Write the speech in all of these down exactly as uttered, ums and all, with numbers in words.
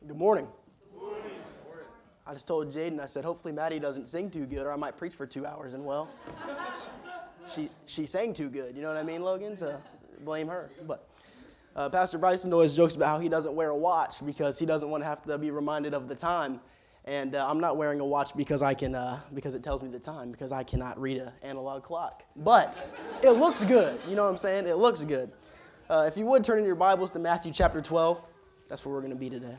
Good morning. Good morning. I just told Jaden, I said, hopefully Maddie doesn't sing too good or I might preach for two hours. And well, she she sang too good. You know what I mean, Logan? So blame her. But uh, Pastor Bryson always jokes about how he doesn't wear a watch because he doesn't want to have to be reminded of the time. And uh, I'm not wearing a watch because I can uh, because it tells me the time because I cannot read an analog clock. But it looks good. You know what I'm saying? It looks good. Uh, if you would turn in your Bibles to Matthew chapter twelve, that's where we're going to be today.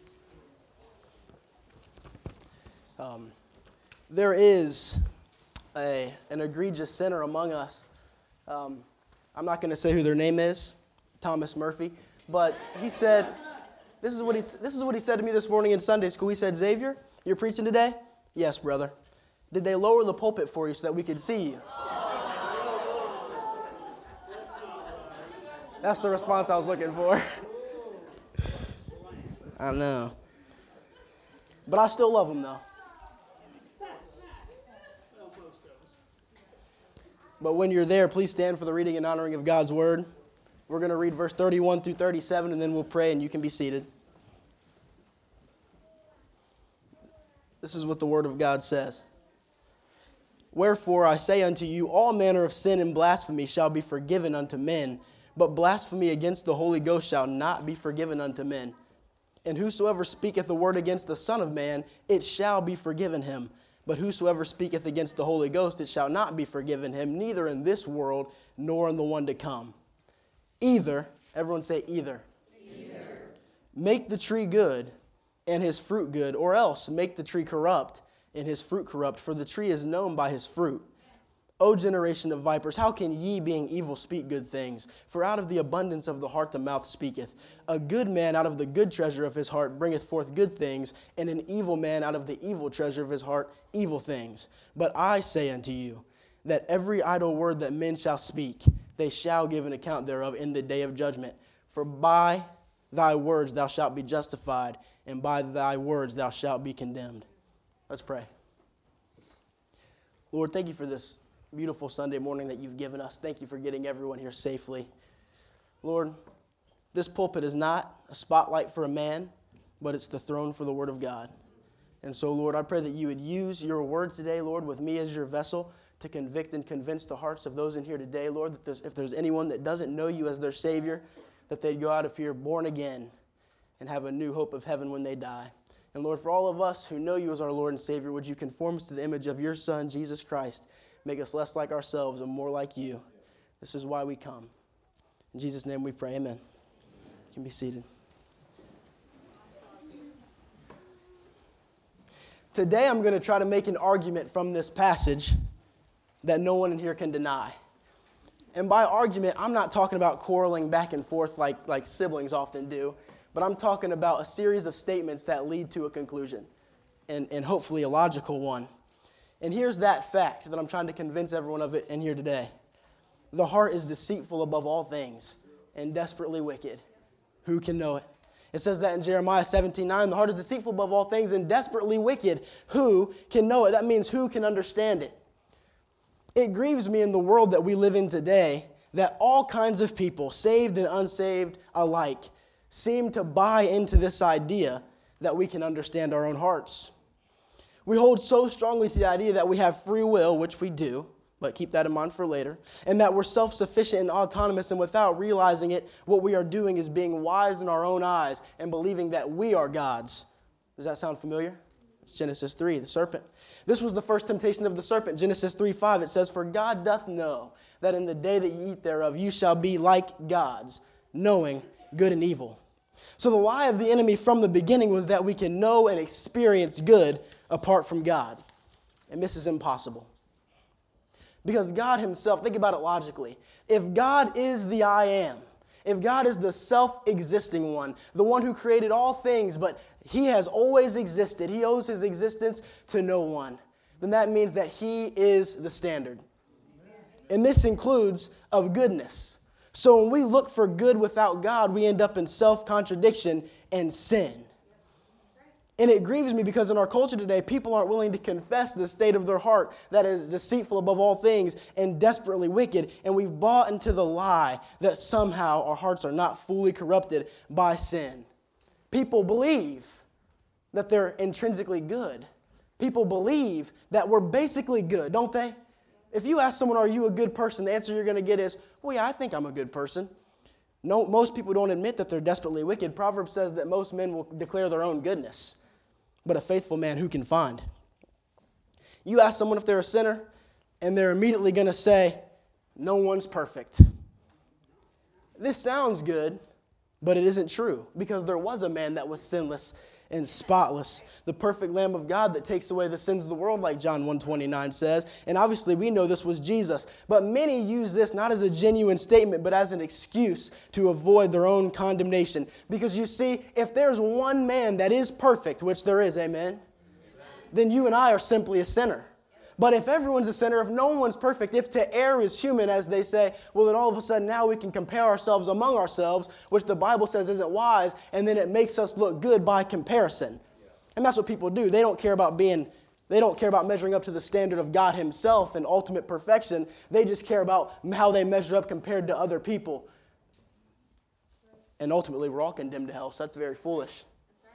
Um, there is a, an egregious sinner among us. Um, I'm not going to say who their name is, Thomas Murphy, but he said, this is what he this is what he said to me this morning in Sunday school. He said, Xavier, you're preaching today? Yes, brother. Did they lower the pulpit for you so that we could see you? That's the response I was looking for. I know. But I still love him, though. But when you're there, please stand for the reading and honoring of God's word. We're going to read verse thirty-one through thirty-seven, and then we'll pray, and you can be seated. This is what the word of God says. Wherefore I say unto you, all manner of sin and blasphemy shall be forgiven unto men, but blasphemy against the Holy Ghost shall not be forgiven unto men. And whosoever speaketh a word against the Son of Man, it shall be forgiven him. But whosoever speaketh against the Holy Ghost, it shall not be forgiven him, neither in this world, nor in the one to come. Either, everyone say either. Either. Make the tree good, and his fruit good, or else make the tree corrupt, and his fruit corrupt, for the tree is known by his fruit. O generation of vipers, how can ye, being evil, speak good things? For out of the abundance of the heart the mouth speaketh. A good man out of the good treasure of his heart bringeth forth good things, and an evil man out of the evil treasure of his heart evil things. But I say unto you, that every idle word that men shall speak, they shall give an account thereof in the day of judgment. For by thy words thou shalt be justified, and by thy words thou shalt be condemned. Let's pray. Lord, thank you for this beautiful Sunday morning that you've given us. Thank you for getting everyone here safely. Lord, this pulpit is not a spotlight for a man, but it's the throne for the Word of God. And so, Lord, I pray that you would use your word today, Lord, with me as your vessel to convict and convince the hearts of those in here today, Lord, that there's, if there's anyone that doesn't know you as their Savior, that they'd go out of here born again and have a new hope of heaven when they die. And Lord, for all of us who know you as our Lord and Savior, would you conform us to the image of your Son, Jesus Christ, make us less like ourselves and more like you. This is why we come. In Jesus' name we pray, amen. You can be seated. Today I'm going to try to make an argument from this passage that no one in here can deny. And by argument, I'm not talking about quarreling back and forth like, like siblings often do, but I'm talking about a series of statements that lead to a conclusion, and, and hopefully a logical one. And here's that fact that I'm trying to convince everyone of it in here today. The heart is deceitful above all things and desperately wicked. Who can know it? It says that in Jeremiah seventeen nine, the heart is deceitful above all things and desperately wicked. Who can know it? That means who can understand it? It grieves me in the world that we live in today that all kinds of people, saved and unsaved alike, seem to buy into this idea that we can understand our own hearts. We hold so strongly to the idea that we have free will, which we do, but keep that in mind for later, and that we're self-sufficient and autonomous, and without realizing it, what we are doing is being wise in our own eyes and believing that we are gods. Does that sound familiar? It's Genesis three, the serpent. This was the first temptation of the serpent. Genesis three five, it says, For God doth know that in the day that ye eat thereof, you shall be like gods, knowing good and evil. So the lie of the enemy from the beginning was that we can know and experience good apart from God. And this is impossible. Because God himself, think about it logically. If God is the I am, if God is the self-existing one, the one who created all things, but he has always existed, he owes his existence to no one, then that means that he is the standard. And this includes of goodness. So when we look for good without God, we end up in self-contradiction and sin. And it grieves me because in our culture today, people aren't willing to confess the state of their heart that is deceitful above all things and desperately wicked. And we've bought into the lie that somehow our hearts are not fully corrupted by sin. People believe that they're intrinsically good. People believe that we're basically good, don't they? If you ask someone, are you a good person? The answer you're going to get is, well, yeah, I think I'm a good person. No, most people don't admit that they're desperately wicked. Proverbs says that most men will declare their own goodness, but a faithful man who can find? You ask someone if they're a sinner, and they're immediately going to say, no one's perfect. This sounds good, but it isn't true, because there was a man that was sinless and spotless, the perfect Lamb of God that takes away the sins of the world, like John one twenty-nine says. And obviously we know this was Jesus. But many use this not as a genuine statement, but as an excuse to avoid their own condemnation. Because you see, if there's one man that is perfect, which there is, amen, amen. Then you and I are simply a sinner. But if everyone's a sinner, if no one's perfect, if to err is human, as they say, well, then all of a sudden now we can compare ourselves among ourselves, which the Bible says isn't wise, and then it makes us look good by comparison. And that's what people do. They don't care about being, they don't care about measuring up to the standard of God himself and ultimate perfection. They just care about how they measure up compared to other people. And ultimately, we're all condemned to hell, so that's very foolish.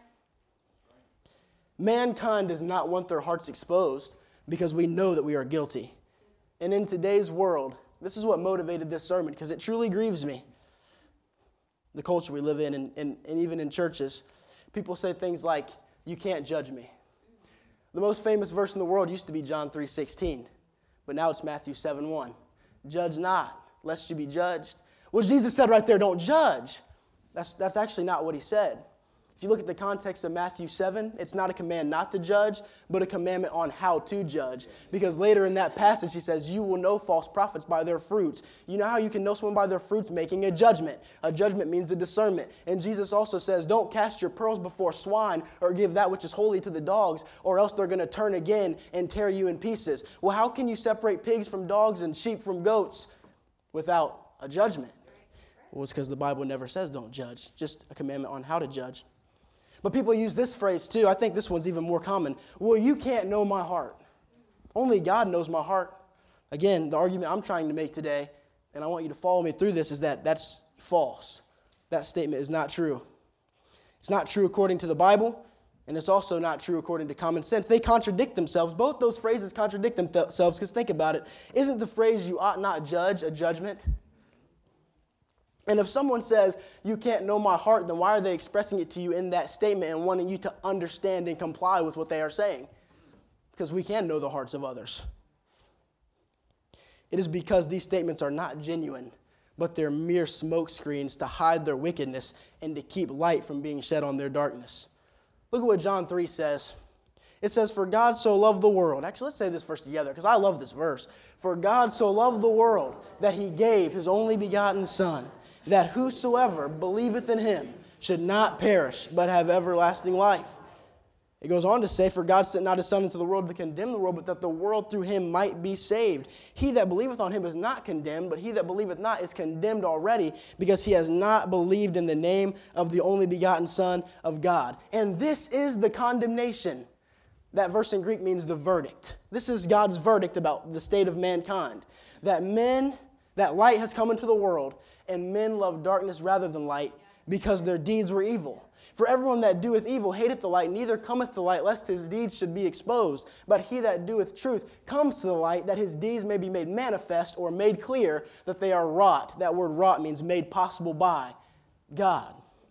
Mankind does not want their hearts exposed, because we know that we are guilty. And in today's world, this is what motivated this sermon, because it truly grieves me. The culture we live in, and, and, and even in churches, people say things like, you can't judge me. The most famous verse in the world used to be John three sixteen, but now it's Matthew seven one. Judge not, lest you be judged. Well, Jesus said right there, don't judge. That's, that's actually not what he said. If you look at the context of Matthew seven, it's not a command not to judge, but a commandment on how to judge. Because later in that passage, he says, you will know false prophets by their fruits. You know how you can know someone by their fruits? Making a judgment. A judgment means a discernment. And Jesus also says, don't cast your pearls before swine or give that which is holy to the dogs, or else they're going to turn again and tear you in pieces. Well, how can you separate pigs from dogs and sheep from goats without a judgment? Well, it's because the Bible never says don't judge, just a commandment on how to judge. But people use this phrase too. I think this one's even more common. Well, you can't know my heart. Only God knows my heart. Again, the argument I'm trying to make today, and I want you to follow me through this, is that that's false. That statement is not true. It's not true according to the Bible, and it's also not true according to common sense. They contradict themselves. Both those phrases contradict themselves, because think about it. Isn't the phrase you ought not judge a judgment? And if someone says, you can't know my heart, then why are they expressing it to you in that statement and wanting you to understand and comply with what they are saying? Because we can know the hearts of others. It is because these statements are not genuine, but they're mere smoke screens to hide their wickedness and to keep light from being shed on their darkness. Look at what John three says. It says, for God so loved the world. Actually, let's say this verse together, because I love this verse. For God so loved the world that he gave his only begotten Son, that whosoever believeth in him should not perish, but have everlasting life. It goes on to say, for God sent not his Son into the world to condemn the world, but that the world through him might be saved. He that believeth on him is not condemned, but he that believeth not is condemned already, because he has not believed in the name of the only begotten Son of God. And this is the condemnation. That verse in Greek means the verdict. This is God's verdict about the state of mankind. That men, that light has come into the world, and men love darkness rather than light, because their deeds were evil. For everyone that doeth evil hateth the light, neither cometh the light, lest his deeds should be exposed. But he that doeth truth comes to the light, that his deeds may be made manifest, or made clear, that they are wrought. That word wrought means made possible by God.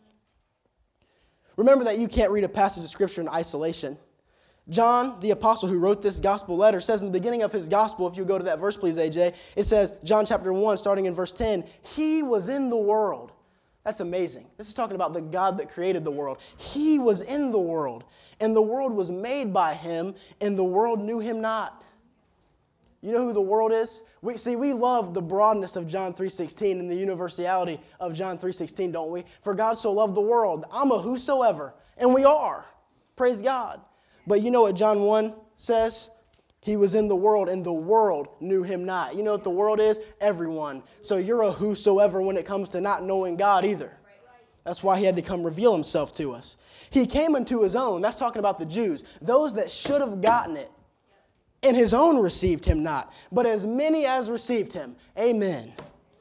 Remember that you can't read a passage of Scripture in isolation. John, the apostle who wrote this gospel letter, says in the beginning of his gospel, if you go to that verse, please, A J, it says, John chapter one, starting in verse ten, he was in the world. That's amazing. This is talking about the God that created the world. He was in the world, and the world was made by him, and the world knew him not. You know who the world is? We see, we love the broadness of John three sixteen and the universality of John three sixteen, don't we? For God so loved the world. I'm a whosoever, and we are. Praise God. But you know what John one says? He was in the world, and the world knew him not. You know what the world is? Everyone. So you're a whosoever when it comes to not knowing God either. That's why he had to come reveal himself to us. He came unto his own. That's talking about the Jews. Those that should have gotten it. And his own received him not. But as many as received him. Amen.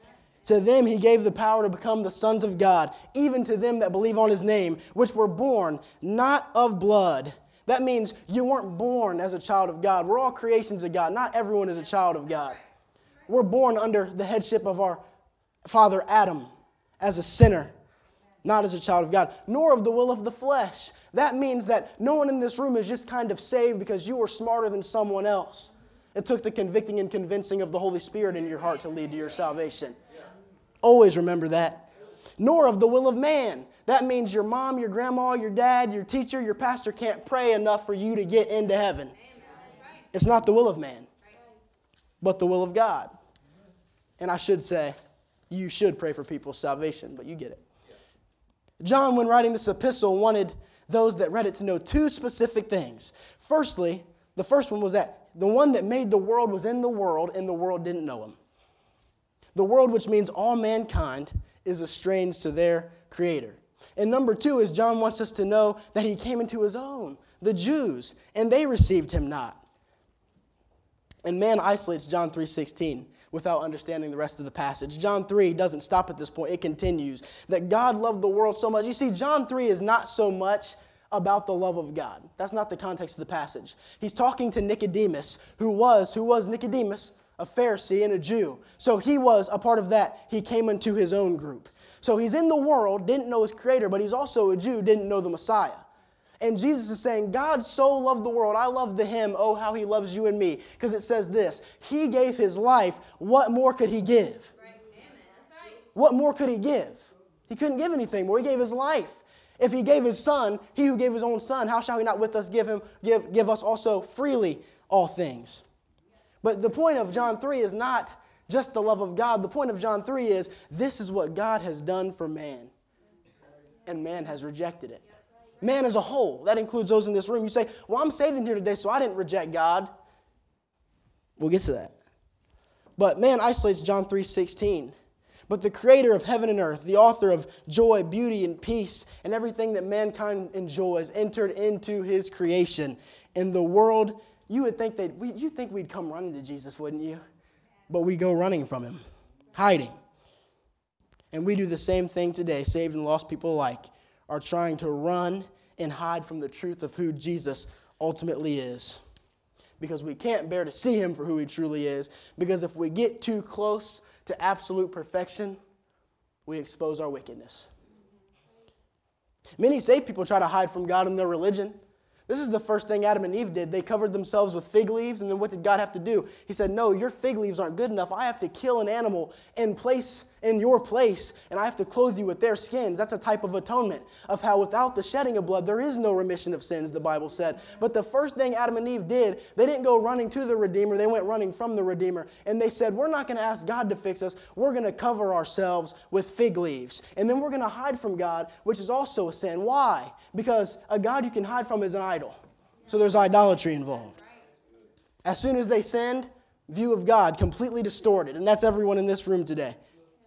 To them he gave the power to become the sons of God, even to them that believe on his name, which were born not of blood. That means you weren't born as a child of God. We're all creations of God. Not everyone is a child of God. We're born under the headship of our father Adam as a sinner, not as a child of God, nor of the will of the flesh. That means that no one in this room is just kind of saved because you were smarter than someone else. It took the convicting and convincing of the Holy Spirit in your heart to lead to your salvation. Always remember that. Nor of the will of man. That means your mom, your grandma, your dad, your teacher, your pastor can't pray enough for you to get into heaven. It's not the will of man, but the will of God. And I should say, you should pray for people's salvation, but you get it. John, when writing this epistle, wanted those that read it to know two specific things. Firstly, the first one was that the one that made the world was in the world, and the world didn't know him. The world, which means all mankind, is estranged to their Creator. And number two is John wants us to know that he came into his own, the Jews, and they received him not. And man isolates John three sixteen without understanding the rest of the passage. John three doesn't stop at this point. It continues that God loved the world so much. You see, John three is not so much about the love of God. That's not the context of the passage. He's talking to Nicodemus, who was, who was Nicodemus? A Pharisee and a Jew. So he was a part of that. He came into his own group. So he's in the world, didn't know his Creator, but he's also a Jew, didn't know the Messiah. And Jesus is saying, God so loved the world. I love the hymn, oh, how he loves you and me. Because it says this, he gave his life. What more could he give? Right. That's right. What more could he give? He couldn't give anything more. He gave his life. If he gave his son, he who gave his own son, how shall he not with us give him, give, give us also freely all things? But the point of John three is not just the love of God. The point of John three is this is what God has done for man. And man has rejected it. Man as a whole. That includes those in this room. You say, well, I'm saved in here today, so I didn't reject God. We'll get to that. But man isolates John three sixteen. But the Creator of heaven and earth, the author of joy, beauty, and peace, and everything that mankind enjoys, entered into his creation. In the world, you would think that we, you think we'd come running to Jesus, wouldn't you? But we go running from him, hiding. And we do the same thing today, saved and lost people alike, are trying to run and hide from the truth of who Jesus ultimately is. Because we can't bear to see him for who he truly is. Because if we get too close to absolute perfection, we expose our wickedness. Many saved people try to hide from God in their religion. This is the first thing Adam and Eve did. They covered themselves with fig leaves, and then what did God have to do? He said, no, your fig leaves aren't good enough. I have to kill an animal in place, in your place, and I have to clothe you with their skins. That's a type of atonement of how without the shedding of blood, there is no remission of sins, the Bible said. But the first thing Adam and Eve did, they didn't go running to the Redeemer. They went running from the Redeemer. And they said, we're not going to ask God to fix us. We're going to cover ourselves with fig leaves. And then we're going to hide from God, which is also a sin. Why? Because a God you can hide from is an idol. So there's idolatry involved. As soon as they sinned, view of God completely distorted. And that's everyone in this room today.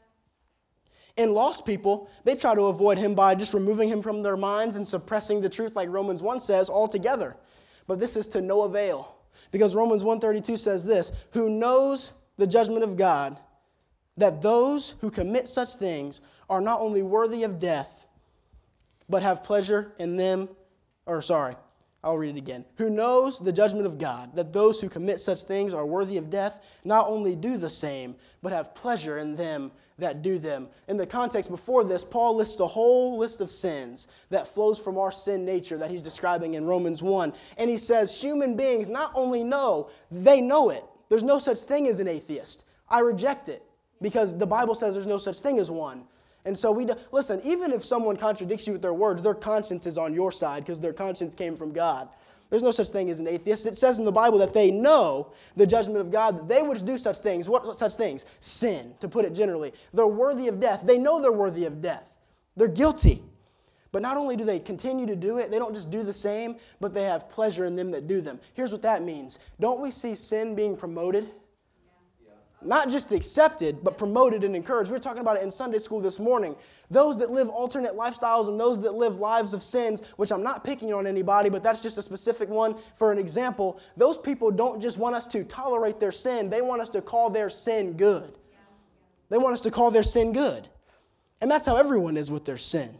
And lost people, they try to avoid him by just removing him from their minds and suppressing the truth, like Romans one says, altogether. But this is to no avail. Because Romans one thirty-two says this, who knows the judgment of God, that those who commit such things are not only worthy of death, but have pleasure in them, or sorry, I'll read it again. Who knows the judgment of God, that those who commit such things are worthy of death, not only do the same, but have pleasure in them that do them. In the context before this, Paul lists a whole list of sins that flows from our sin nature that he's describing in Romans one. And he says human beings not only know, they know it. There's no such thing as an atheist. I reject it because the Bible says there's no such thing as one. And so we do, listen, even if someone contradicts you with their words, their conscience is on your side because their conscience came from God. There's no such thing as an atheist. It says in the Bible that they know the judgment of God, that they which do such things. What such things? Sin, to put it generally. They're worthy of death. They know they're worthy of death. They're guilty. But not only do they continue to do it, they don't just do the same, but they have pleasure in them that do them. Here's what that means. Don't we see sin being promoted? Not just accepted, but promoted and encouraged. We were talking about it in Sunday school this morning. Those that live alternate lifestyles and those that live lives of sins, which I'm not picking on anybody, but that's just a specific one for an example. Those people don't just want us to tolerate their sin. They want us to call their sin good. They want us to call their sin good. And that's how everyone is with their sin.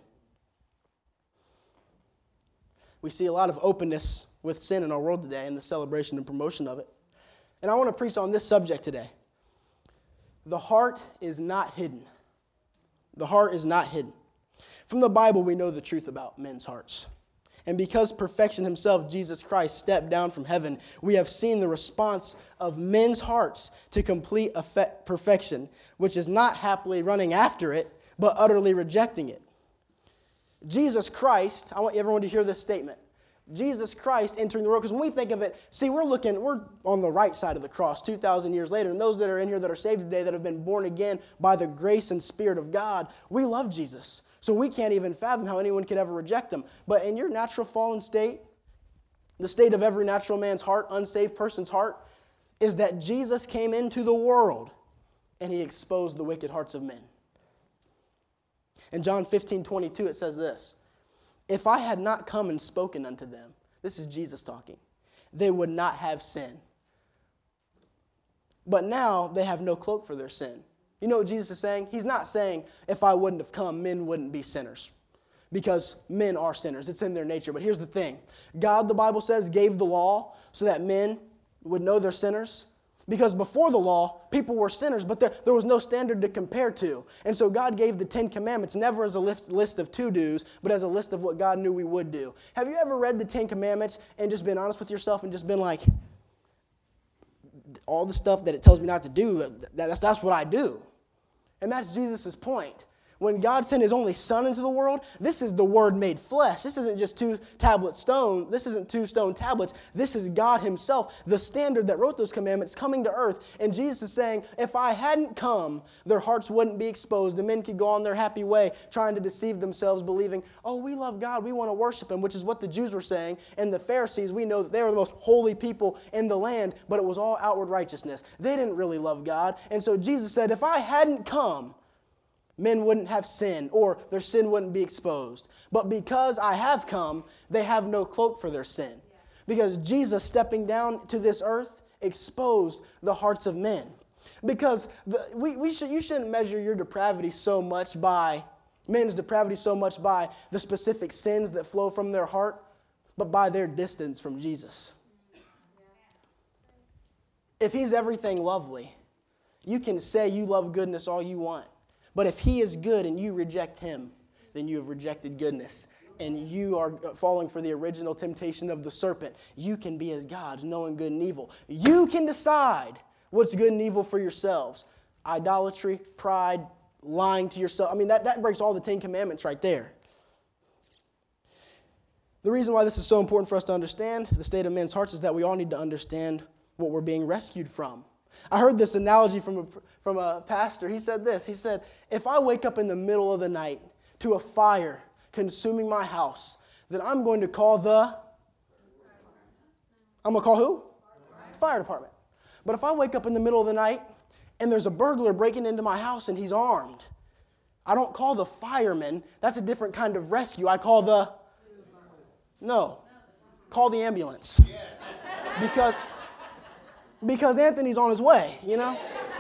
We see a lot of openness with sin in our world today and the celebration and promotion of it. And I want to preach on this subject today. The heart is not hidden. The heart is not hidden. From the Bible, we know the truth about men's hearts. And because perfection himself, Jesus Christ, stepped down from heaven, we have seen the response of men's hearts to complete effect, perfection, which is not happily running after it, but utterly rejecting it. Jesus Christ, I want everyone to hear this statement. Jesus Christ entering the world, because when we think of it, see, we're looking, we're on the right side of the cross two thousand years later, and those that are in here that are saved today that have been born again by the grace and Spirit of God, we love Jesus. So we can't even fathom how anyone could ever reject him. But in your natural fallen state, the state of every natural man's heart, unsaved person's heart, is that Jesus came into the world and he exposed the wicked hearts of men. In John fifteen twenty-two, it says this, if I had not come and spoken unto them, this is Jesus talking, they would not have sin. But now they have no cloak for their sin. You know what Jesus is saying? He's not saying, if I wouldn't have come, men wouldn't be sinners. Because men are sinners. It's in their nature. But here's the thing. God, the Bible says, gave the law so that men would know they're sinners. Because before the law, people were sinners, but there, there was no standard to compare to. And so God gave the Ten Commandments never as a list, list of to-dos, but as a list of what God knew we would do. Have you ever read the Ten Commandments and just been honest with yourself and just been like, all the stuff that it tells me not to do, that, that's, that's what I do. And that's Jesus' point. When God sent his only Son into the world, this is the Word made flesh. This isn't just two tablet stone. This isn't two stone tablets. This is God himself, the standard that wrote those commandments, coming to earth. And Jesus is saying, if I hadn't come, their hearts wouldn't be exposed. The men could go on their happy way, trying to deceive themselves, believing, oh, we love God, we want to worship him, which is what the Jews were saying. And the Pharisees, we know that they were the most holy people in the land, but it was all outward righteousness. They didn't really love God. And so Jesus said, if I hadn't come, men wouldn't have sin, or their sin wouldn't be exposed. But because I have come, they have no cloak for their sin. Because Jesus stepping down to this earth exposed the hearts of men. Because the, we, we should, you shouldn't measure your depravity so much by, men's depravity so much by the specific sins that flow from their heart, but by their distance from Jesus. If he's everything lovely, you can say you love goodness all you want. But if he is good and you reject him, then you have rejected goodness. And you are falling for the original temptation of the serpent. You can be as gods, knowing good and evil. You can decide what's good and evil for yourselves. Idolatry, pride, lying to yourself. I mean, that, that breaks all the Ten Commandments right there. The reason why this is so important for us to understand the state of men's hearts is that we all need to understand what we're being rescued from. I heard this analogy from a, from a pastor. He said this. He said, if I wake up in the middle of the night to a fire consuming my house, then I'm going to call the, I'm going to call who? The fire department. But if I wake up in the middle of the night and there's a burglar breaking into my house and he's armed, I don't call the firemen. That's a different kind of rescue. I call the, no, call the ambulance. Because... Because Anthony's on his way, you know?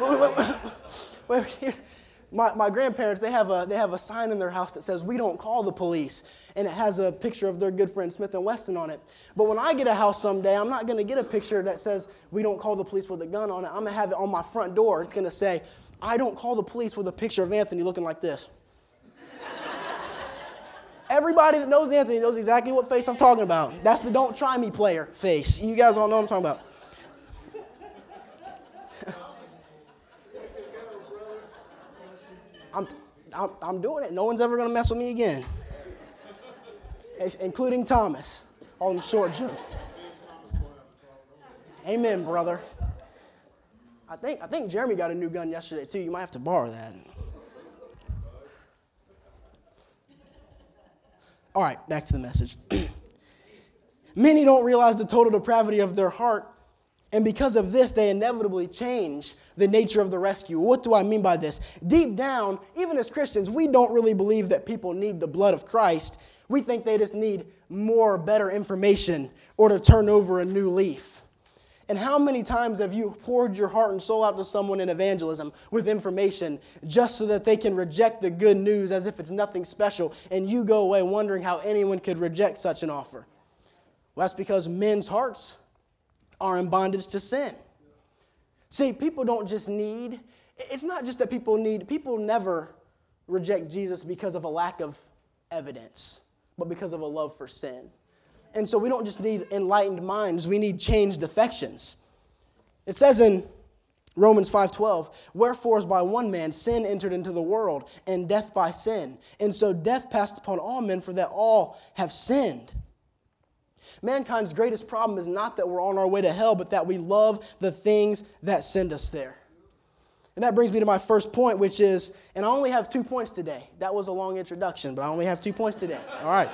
my, my grandparents, they have, a, they have a sign in their house that says, we don't call the police. And it has a picture of their good friend Smith and Wesson on it. But when I get a house someday, I'm not going to get a picture that says, we don't call the police with a gun on it. I'm going to have it on my front door. It's going to say, I don't call the police with a picture of Anthony looking like this. Everybody that knows Anthony knows exactly what face I'm talking about. That's the don't try me player face. You guys all know what I'm talking about. I'm, I'm, I'm doing it. No one's ever going to mess with me again. Including Thomas. All them short joke. Amen, brother. I think, I think Jeremy got a new gun yesterday, too. You might have to borrow that. All right, back to the message. Many don't realize the total depravity of their heart, and because of this, they inevitably change the nature of the rescue. What do I mean by this? Deep down, even as Christians, we don't really believe that people need the blood of Christ. We think they just need more, better information or to turn over a new leaf. And how many times have you poured your heart and soul out to someone in evangelism with information just so that they can reject the good news as if it's nothing special, and you go away wondering how anyone could reject such an offer? Well, that's because men's hearts are in bondage to sin. See, people don't just need, it's not just that people need, people never reject Jesus because of a lack of evidence, but because of a love for sin. And so we don't just need enlightened minds, we need changed affections. It says in Romans five twelve, wherefore as by one man sin entered into the world, and death by sin. And so death passed upon all men, for that all have sinned. Mankind's greatest problem is not that we're on our way to hell, but that we love the things that send us there. And that brings me to my first point, which is, and I only have two points today. That was a long introduction, but I only have two points today. All right.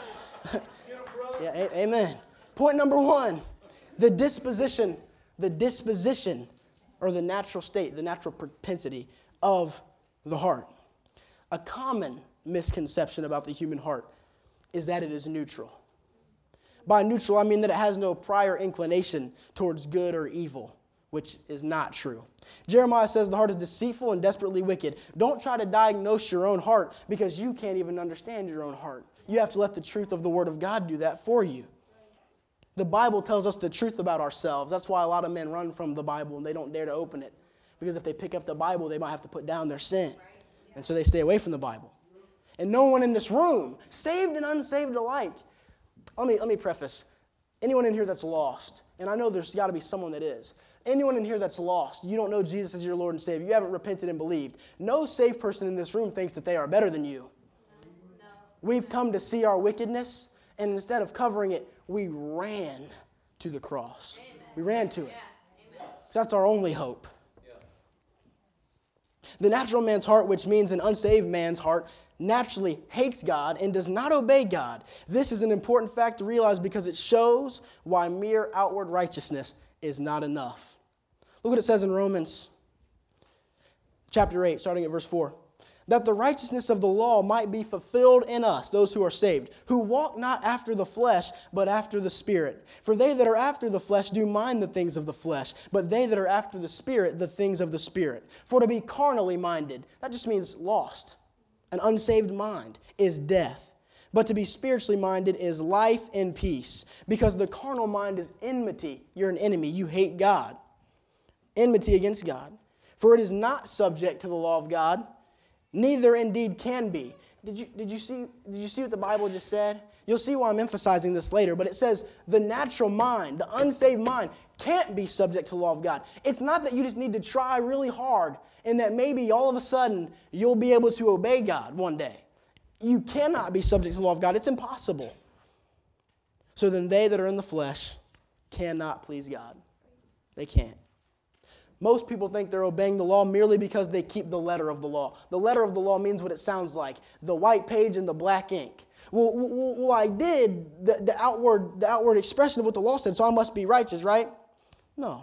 Yeah, a- amen. Point number one, the disposition, the disposition, or the natural state, the natural propensity of the heart. A common misconception about the human heart is that it is neutral. By neutral, I mean that it has no prior inclination towards good or evil, which is not true. Jeremiah says the heart is deceitful and desperately wicked. Don't try to diagnose your own heart because you can't even understand your own heart. You have to let the truth of the Word of God do that for you. The Bible tells us the truth about ourselves. That's why a lot of men run from the Bible and they don't dare to open it. Because if they pick up the Bible, they might have to put down their sin. And so they stay away from the Bible. And no one in this room, saved and unsaved alike. Let me, let me preface. Anyone in here that's lost, and I know there's got to be someone that is. Anyone in here that's lost, you don't know Jesus as your Lord and Savior, you haven't repented and believed. No saved person in this room thinks that they are better than you. We've come to see our wickedness, and instead of covering it, we ran to the cross. Amen. We ran to it. Yeah. So that's our only hope. Yeah. The natural man's heart, which means an unsaved man's heart, naturally hates God and does not obey God. This is an important fact to realize because it shows why mere outward righteousness is not enough. Look what it says in Romans chapter eight, starting at verse four. That the righteousness of the law might be fulfilled in us, those who are saved, who walk not after the flesh, but after the Spirit. For they that are after the flesh do mind the things of the flesh, but they that are after the Spirit, the things of the Spirit. For to be carnally minded, that just means lost. An unsaved mind is death. But to be spiritually minded is life and peace. Because the carnal mind is enmity. You're an enemy. You hate God. Enmity against God. For it is not subject to the law of God, neither indeed can be. Did you, did you see, did you see what the Bible just said? You'll see why I'm emphasizing this later, but it says the natural mind, the unsaved mind, can't be subject to the law of God. It's not that you just need to try really hard and that maybe all of a sudden you'll be able to obey God one day. You cannot be subject to the law of God. It's impossible. So then they that are in the flesh cannot please God. They can't. Most people think they're obeying the law merely because they keep the letter of the law. The letter of the law means what it sounds like, the white page and the black ink. Well, well, well I did the, the, outward, the outward expression of what the law said, so I must be righteous, right? No.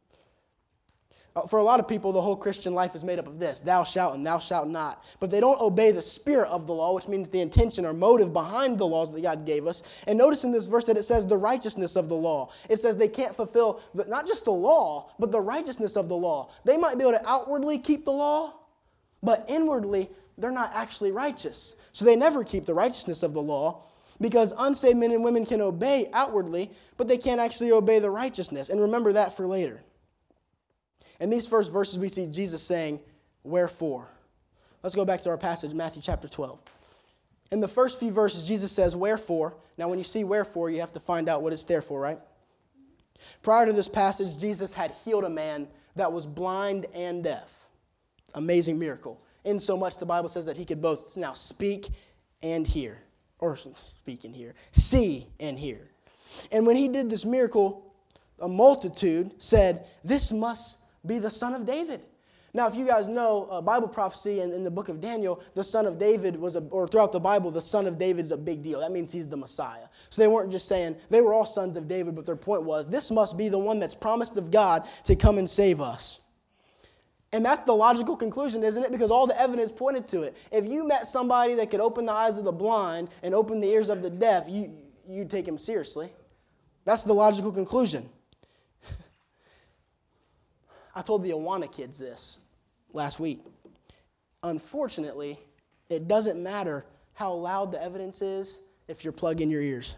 For a lot of people, the whole Christian life is made up of this, thou shalt and thou shalt not. But they don't obey the spirit of the law, which means the intention or motive behind the laws that God gave us. And notice in this verse that it says the righteousness of the law. It says they can't fulfill the, not just the law, but the righteousness of the law. They might be able to outwardly keep the law, but inwardly, they're not actually righteous. So they never keep the righteousness of the law because unsaved men and women can obey outwardly, but they can't actually obey the righteousness. And remember that for later. In these first verses, we see Jesus saying, wherefore? Let's go back to our passage, Matthew chapter twelve. In the first few verses, Jesus says, wherefore? Now, when you see wherefore, you have to find out what it's there for, right? Prior to this passage, Jesus had healed a man that was blind and deaf. Amazing miracle. In so much, the Bible says that he could both now speak and hear. Or speak and hear. See and hear. And when he did this miracle, a multitude said, this must be the son of David. Now, if you guys know uh, Bible prophecy in, in the book of Daniel, the son of David was, a, or throughout the Bible, the son of David is a big deal. That means he's the Messiah. So they weren't just saying, they were all sons of David, but their point was, this must be the one that's promised of God to come and save us. And that's the logical conclusion, isn't it? Because all the evidence pointed to it. If you met somebody that could open the eyes of the blind and open the ears of the deaf, you, you'd take him seriously. That's the logical conclusion. I told the Awana kids this last week. Unfortunately, it doesn't matter how loud the evidence is if you're plugged in your ears.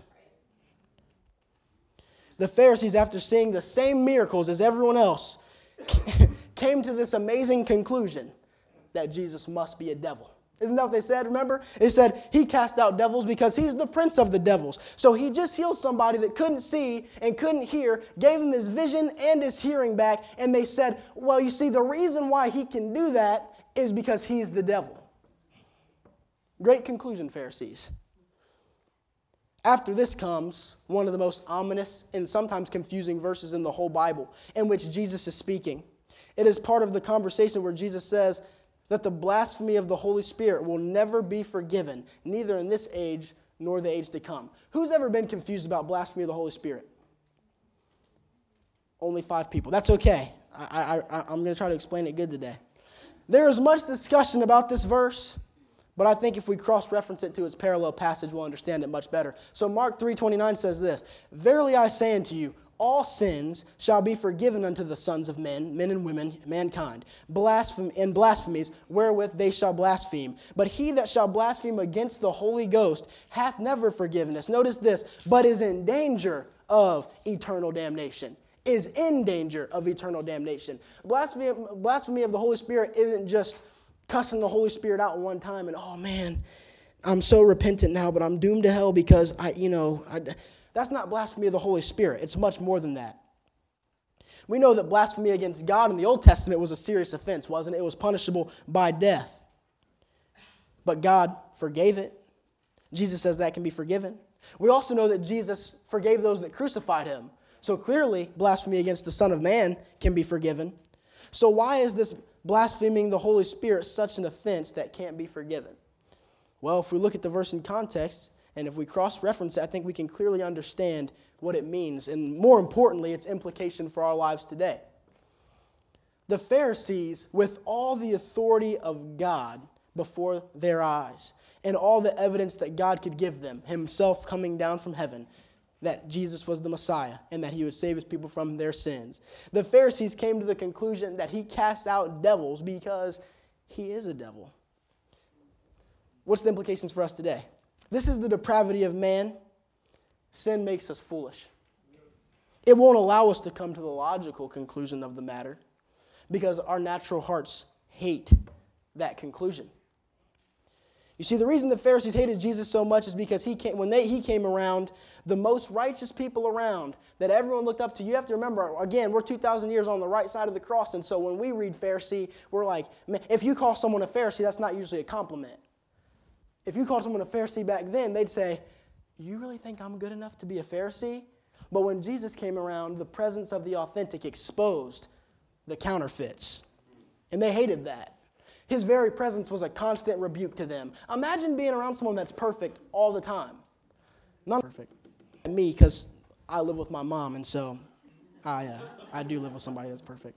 The Pharisees, after seeing the same miracles as everyone else, came to this amazing conclusion that Jesus must be a devil. Isn't that what they said? Remember? They said he cast out devils because he's the prince of the devils. So he just healed somebody that couldn't see and couldn't hear, gave him his vision and his hearing back, and they said, well, you see, the reason why he can do that is because he's the devil. Great conclusion, Pharisees. After this comes one of the most ominous and sometimes confusing verses in the whole Bible, in which Jesus is speaking. It is part of the conversation where Jesus says that the blasphemy of the Holy Spirit will never be forgiven, neither in this age nor the age to come. Who's ever been confused about blasphemy of the Holy Spirit? Only five people. That's okay. I, I, I'm going to try to explain it good today. There is much discussion about this verse, but I think if we cross-reference it to its parallel passage, we'll understand it much better. So Mark three twenty-nine says this, "Verily I say unto you, all sins shall be forgiven unto the sons of men, men and women, mankind, blasphemy and blasphemies wherewith they shall blaspheme. But he that shall blaspheme against the Holy Ghost hath never forgiveness." Notice this, "but is in danger of eternal damnation." Is in danger of eternal damnation. Blasphemy, blasphemy of the Holy Spirit isn't just cussing the Holy Spirit out one time and, oh man, I'm so repentant now, but I'm doomed to hell because I, you know, I, that's not blasphemy of the Holy Spirit. It's much more than that. We know that blasphemy against God in the Old Testament was a serious offense, wasn't it? It was punishable by death. But God forgave it. Jesus says that can be forgiven. We also know that Jesus forgave those that crucified him. So clearly, blasphemy against the Son of Man can be forgiven. So why is this blaspheming the Holy Spirit such an offense that can't be forgiven? Well, if we look at the verse in context, and if we cross-reference it, I think we can clearly understand what it means, and more importantly, its implication for our lives today. The Pharisees, with all the authority of God before their eyes, and all the evidence that God could give them, himself coming down from heaven, that Jesus was the Messiah and that he would save his people from their sins. The Pharisees came to the conclusion that he cast out devils because he is a devil. What's the implications for us today? This is the depravity of man. Sin makes us foolish. It won't allow us to come to the logical conclusion of the matter because our natural hearts hate that conclusion. You see, the reason the Pharisees hated Jesus so much is because he came, when they, he came around, the most righteous people around that everyone looked up to. You have to remember, again, we're two thousand years on the right side of the cross, and so when we read Pharisee, we're like, man, if you call someone a Pharisee, that's not usually a compliment. If you called someone a Pharisee back then, they'd say, you really think I'm good enough to be a Pharisee? But when Jesus came around, the presence of the authentic exposed the counterfeits, and they hated that. His very presence was a constant rebuke to them. Imagine being around someone that's perfect all the time. Not perfect. And me, because I live with my mom, and so I, uh, I do live with somebody that's perfect.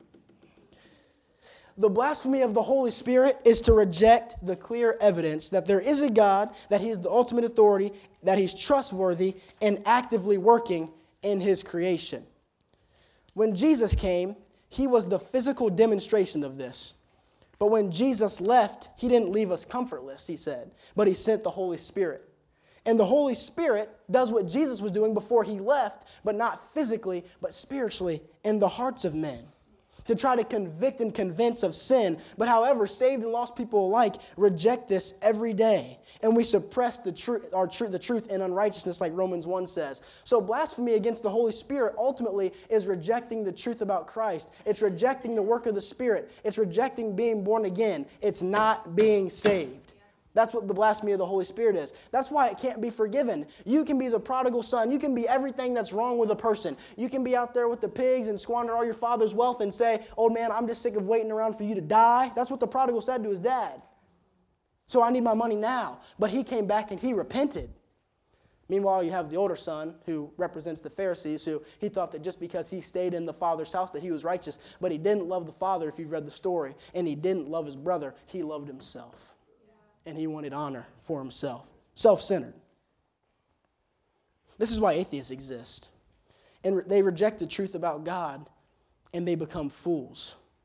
The blasphemy of the Holy Spirit is to reject the clear evidence that there is a God, that he is the ultimate authority, that he's trustworthy, and actively working in his creation. When Jesus came, he was the physical demonstration of this. But when Jesus left, he didn't leave us comfortless, he said, but he sent the Holy Spirit. And the Holy Spirit does what Jesus was doing before he left, but not physically, but spiritually in the hearts of men, to try to convict and convince of sin. But however, saved and lost people alike reject this every day. And we suppress the, tr- our tr- the truth in unrighteousness, like Romans one says. So blasphemy against the Holy Spirit ultimately is rejecting the truth about Christ. It's rejecting the work of the Spirit. It's rejecting being born again. It's not being saved. That's what the blasphemy of the Holy Spirit is. That's why it can't be forgiven. You can be the prodigal son. You can be everything that's wrong with a person. You can be out there with the pigs and squander all your father's wealth and say, old man, I'm just sick of waiting around for you to die. That's what the prodigal said to his dad. So I need my money now. But he came back and he repented. Meanwhile, you have the older son who represents the Pharisees, who he thought that just because he stayed in the father's house that he was righteous. But he didn't love the father, if you've read the story. And he didn't love his brother. He loved himself. And he wanted honor for himself. Self-centered. This is why atheists exist. And they reject the truth about God, and they become fools.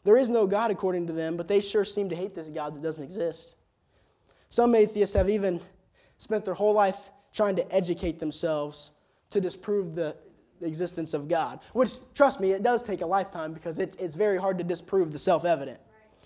There is no God according to them, but they sure seem to hate this God that doesn't exist. Some atheists have even spent their whole life trying to educate themselves to disprove the existence of God, which, trust me, it does take a lifetime because it's, it's very hard to disprove the self-evident.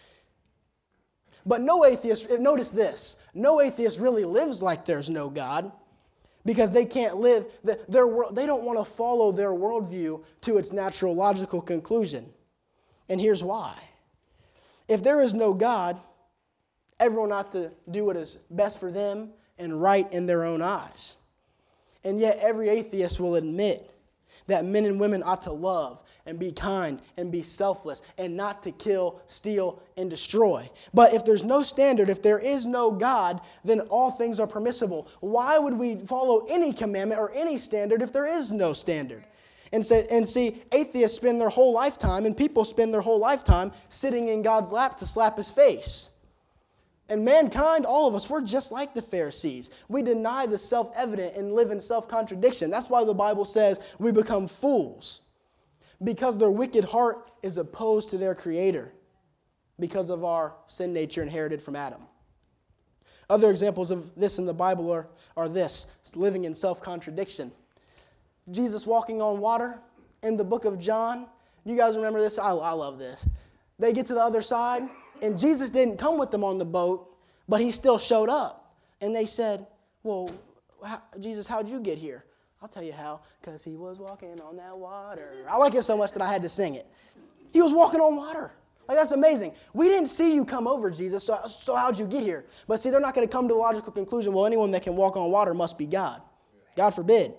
But no atheist, notice this, no atheist really lives like there's no God because they can't live, their, they don't want to follow their worldview to its natural logical conclusion. And here's why. If there is no God, everyone ought to do what is best for them and right in their own eyes. And yet every atheist will admit that men and women ought to love and be kind and be selfless and not to kill, steal, and destroy. But if there's no standard, if there is no God, then all things are permissible. Why would we follow any commandment or any standard if there is no standard? And, so, and see, atheists spend their whole lifetime, and people spend their whole lifetime sitting in God's lap to slap his face. And mankind, all of us, we're just like the Pharisees. We deny the self-evident and live in self-contradiction. That's why the Bible says we become fools. Because their wicked heart is opposed to their Creator. Because of our sin nature inherited from Adam. Other examples of this in the Bible are, are this, living in self-contradiction. Jesus walking on water in the book of John. You guys remember this? I, I love this. They get to the other side. And Jesus didn't come with them on the boat, but he still showed up. And they said, well, how, Jesus, how'd you get here? I'll tell you how, because he was walking on that water. I like it so much that I had to sing it. He was walking on water. Like, that's amazing. We didn't see you come over, Jesus, so, so how'd you get here? But see, they're not going to come to the logical conclusion, well, anyone that can walk on water must be God. God forbid.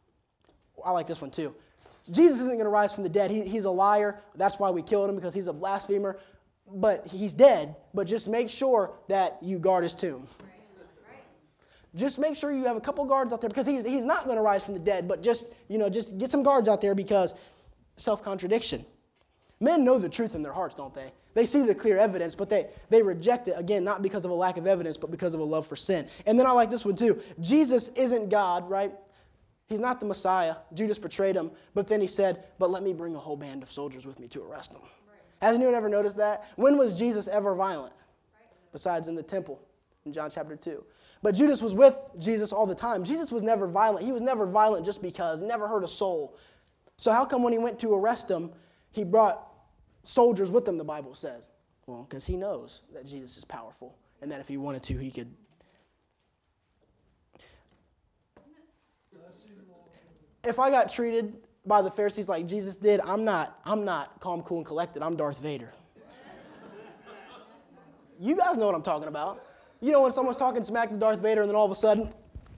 I like this one too. Jesus isn't going to rise from the dead. He, he's a liar. That's why we killed him, because he's a blasphemer. But he's dead, but just make sure that you guard his tomb. Right. Right. Just make sure you have a couple guards out there, because he's, he's not going to rise from the dead, but just, you know, just get some guards out there, because self-contradiction. Men know the truth in their hearts, don't they? They see the clear evidence, but they, they reject it, again, not because of a lack of evidence, but because of a love for sin. And then I like this one too. Jesus isn't God, right? He's not the Messiah. Judas betrayed him, but then he said, but let me bring a whole band of soldiers with me to arrest him. Has anyone ever noticed that? When was Jesus ever violent? Besides in the temple in John chapter two. But Judas was with Jesus all the time. Jesus was never violent. He was never violent just because, never hurt a soul. So how come when he went to arrest him, he brought soldiers with him, the Bible says? Well, because he knows that Jesus is powerful and that if he wanted to, he could. If I got treated by the Pharisees like Jesus did, I'm not, I'm not calm, cool, and collected. I'm Darth Vader. You guys know what I'm talking about. You know when someone's talking smack to Darth Vader and then all of a sudden,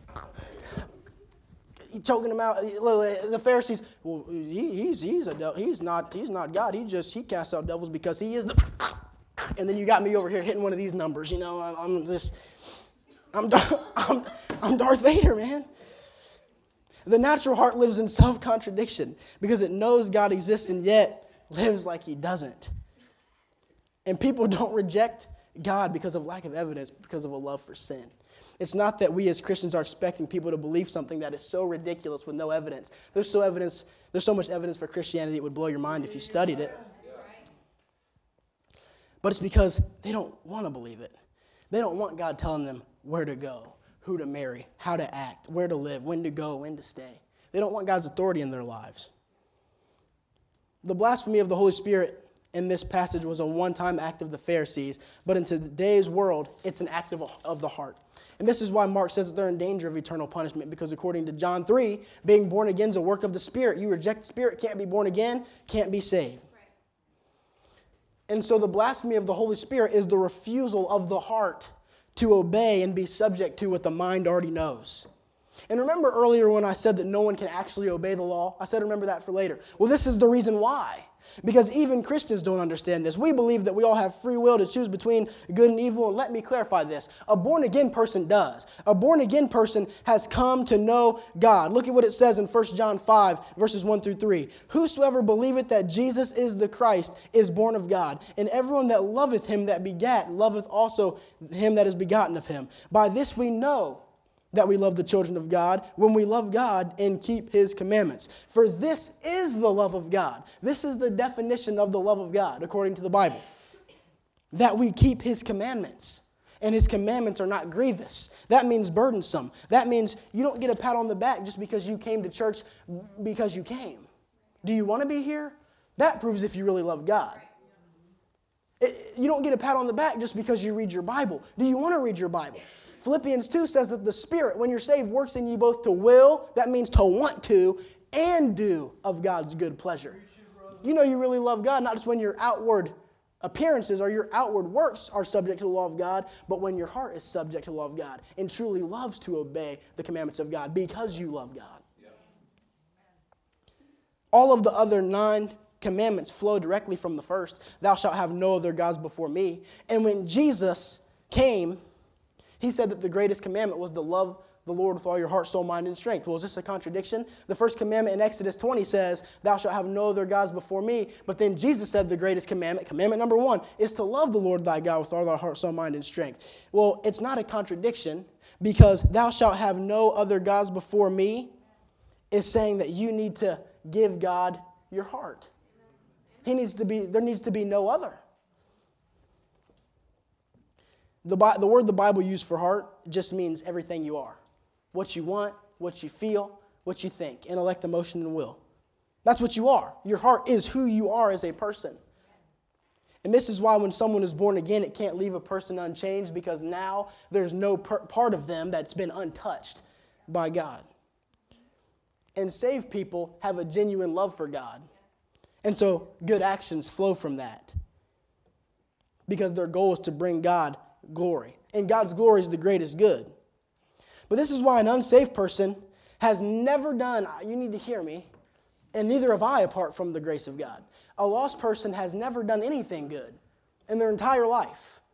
he's choking him out. The Pharisees, well, he, he's, he's, a devil. he's, not, he's not God. He just, he casts out devils because he is the, and then you got me over here hitting one of these numbers. You know, I'm just, I'm, I'm, I'm Darth Vader, man. The natural heart lives in self-contradiction because it knows God exists and yet lives like he doesn't. And people don't reject God because of lack of evidence, because of a love for sin. It's not that we as Christians are expecting people to believe something that is so ridiculous with no evidence. There's so evidence, there's so much evidence for Christianity it would blow your mind if you studied it. But it's because they don't want to believe it. They don't want God telling them where to go, who to marry, how to act, where to live, when to go, when to stay. They don't want God's authority in their lives. The blasphemy of the Holy Spirit in this passage was a one-time act of the Pharisees, but in today's world, it's an act of, of the heart. And this is why Mark says that they're in danger of eternal punishment, because according to John three, being born again is a work of the Spirit. You reject the Spirit, can't be born again, can't be saved. Right. And so the blasphemy of the Holy Spirit is the refusal of the heart to obey and be subject to what the mind already knows. And remember earlier when I said that no one can actually obey the law? I said remember that for later. Well, this is the reason why. Because even Christians don't understand this. We believe that we all have free will to choose between good and evil. And let me clarify this. A born-again person does. A born-again person has come to know God. Look at what it says in First John five, verses one through three. Whosoever believeth that Jesus is the Christ is born of God. And everyone that loveth him that begat loveth also him that is begotten of him. By this we know that we love the children of God when we love God and keep His commandments. For this is the love of God. This is the definition of the love of God, according to the Bible. That we keep His commandments. And His commandments are not grievous. That means burdensome. That means you don't get a pat on the back just because you came to church because you came. Do you want to be here? That proves if you really love God. It, you don't get a pat on the back just because you read your Bible. Do you want to read your Bible? Philippians two says that the Spirit, when you're saved, works in you both to will, that means to want to, and do of God's good pleasure. You know you really love God, not just when your outward appearances or your outward works are subject to the law of God, but when your heart is subject to the law of God and truly loves to obey the commandments of God because you love God. Yep. All of the other nine commandments flow directly from the first. Thou shalt have no other gods before me. And when Jesus came, He said that the greatest commandment was to love the Lord with all your heart, soul, mind, and strength. Well, is this a contradiction? The first commandment in Exodus twenty says, thou shalt have no other gods before me. But then Jesus said the greatest commandment, commandment number one, is to love the Lord thy God with all thy heart, soul, mind, and strength. Well, it's not a contradiction because thou shalt have no other gods before me is saying that you need to give God your heart. He needs to be, there needs to be no other. The, the word the Bible used for heart just means everything you are. What you want, what you feel, what you think, intellect, emotion, and will. That's what you are. Your heart is who you are as a person. And this is why when someone is born again, it can't leave a person unchanged because now there's no per- part of them that's been untouched by God. And saved people have a genuine love for God. And so good actions flow from that because their goal is to bring God glory. And God's glory is the greatest good. But this is why an unsaved person has never done, you need to hear me, and neither have I apart from the grace of God. A lost person has never done anything good in their entire life.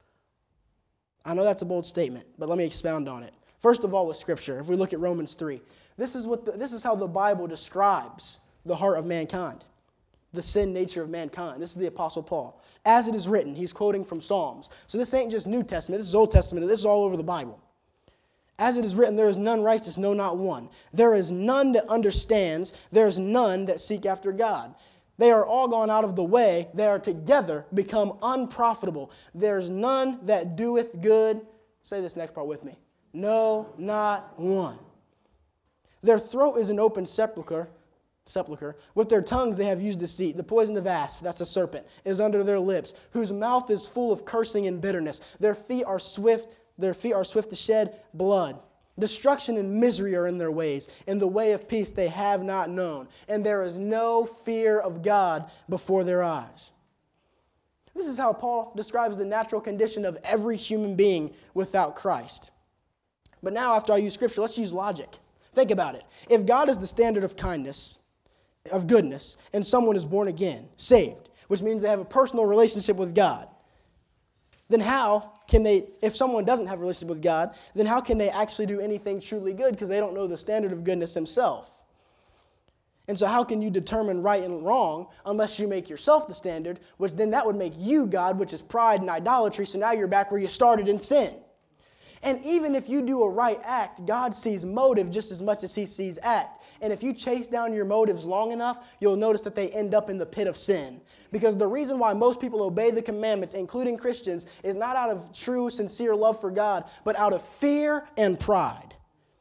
I know that's a bold statement, but let me expound on it. First of all with Scripture, if we look at Romans three, this is, what the, this is how the Bible describes the heart of mankind, the sin nature of mankind. This is the Apostle Paul. As it is written, he's quoting from Psalms. So this ain't just New Testament, this is Old Testament, this is all over the Bible. As it is written, there is none righteous, no, not one. There is none that understands. There is none that seek after God. They are all gone out of the way. They are together become unprofitable. There is none that doeth good. Say this next part with me. No, not one. Their throat is an open sepulchre. sepulchre. With their tongues they have used deceit. The poison of asp, that's a serpent, is under their lips, whose mouth is full of cursing and bitterness. Their feet are swift. Their feet are swift to shed blood. Destruction and misery are in their ways. In the way of peace they have not known. And there is no fear of God before their eyes. This is how Paul describes the natural condition of every human being without Christ. But now after I use Scripture, let's use logic. Think about it. If God is the standard of kindness, of goodness, and someone is born again, saved, which means they have a personal relationship with God, then how can they, if someone doesn't have a relationship with God, then how can they actually do anything truly good because they don't know the standard of goodness themselves? And so how can you determine right and wrong unless you make yourself the standard, which then that would make you God, which is pride and idolatry, so now you're back where you started in sin. And even if you do a right act, God sees motive just as much as He sees act. And if you chase down your motives long enough, you'll notice that they end up in the pit of sin. Because the reason why most people obey the commandments, including Christians, is not out of true, sincere love for God, but out of fear and pride.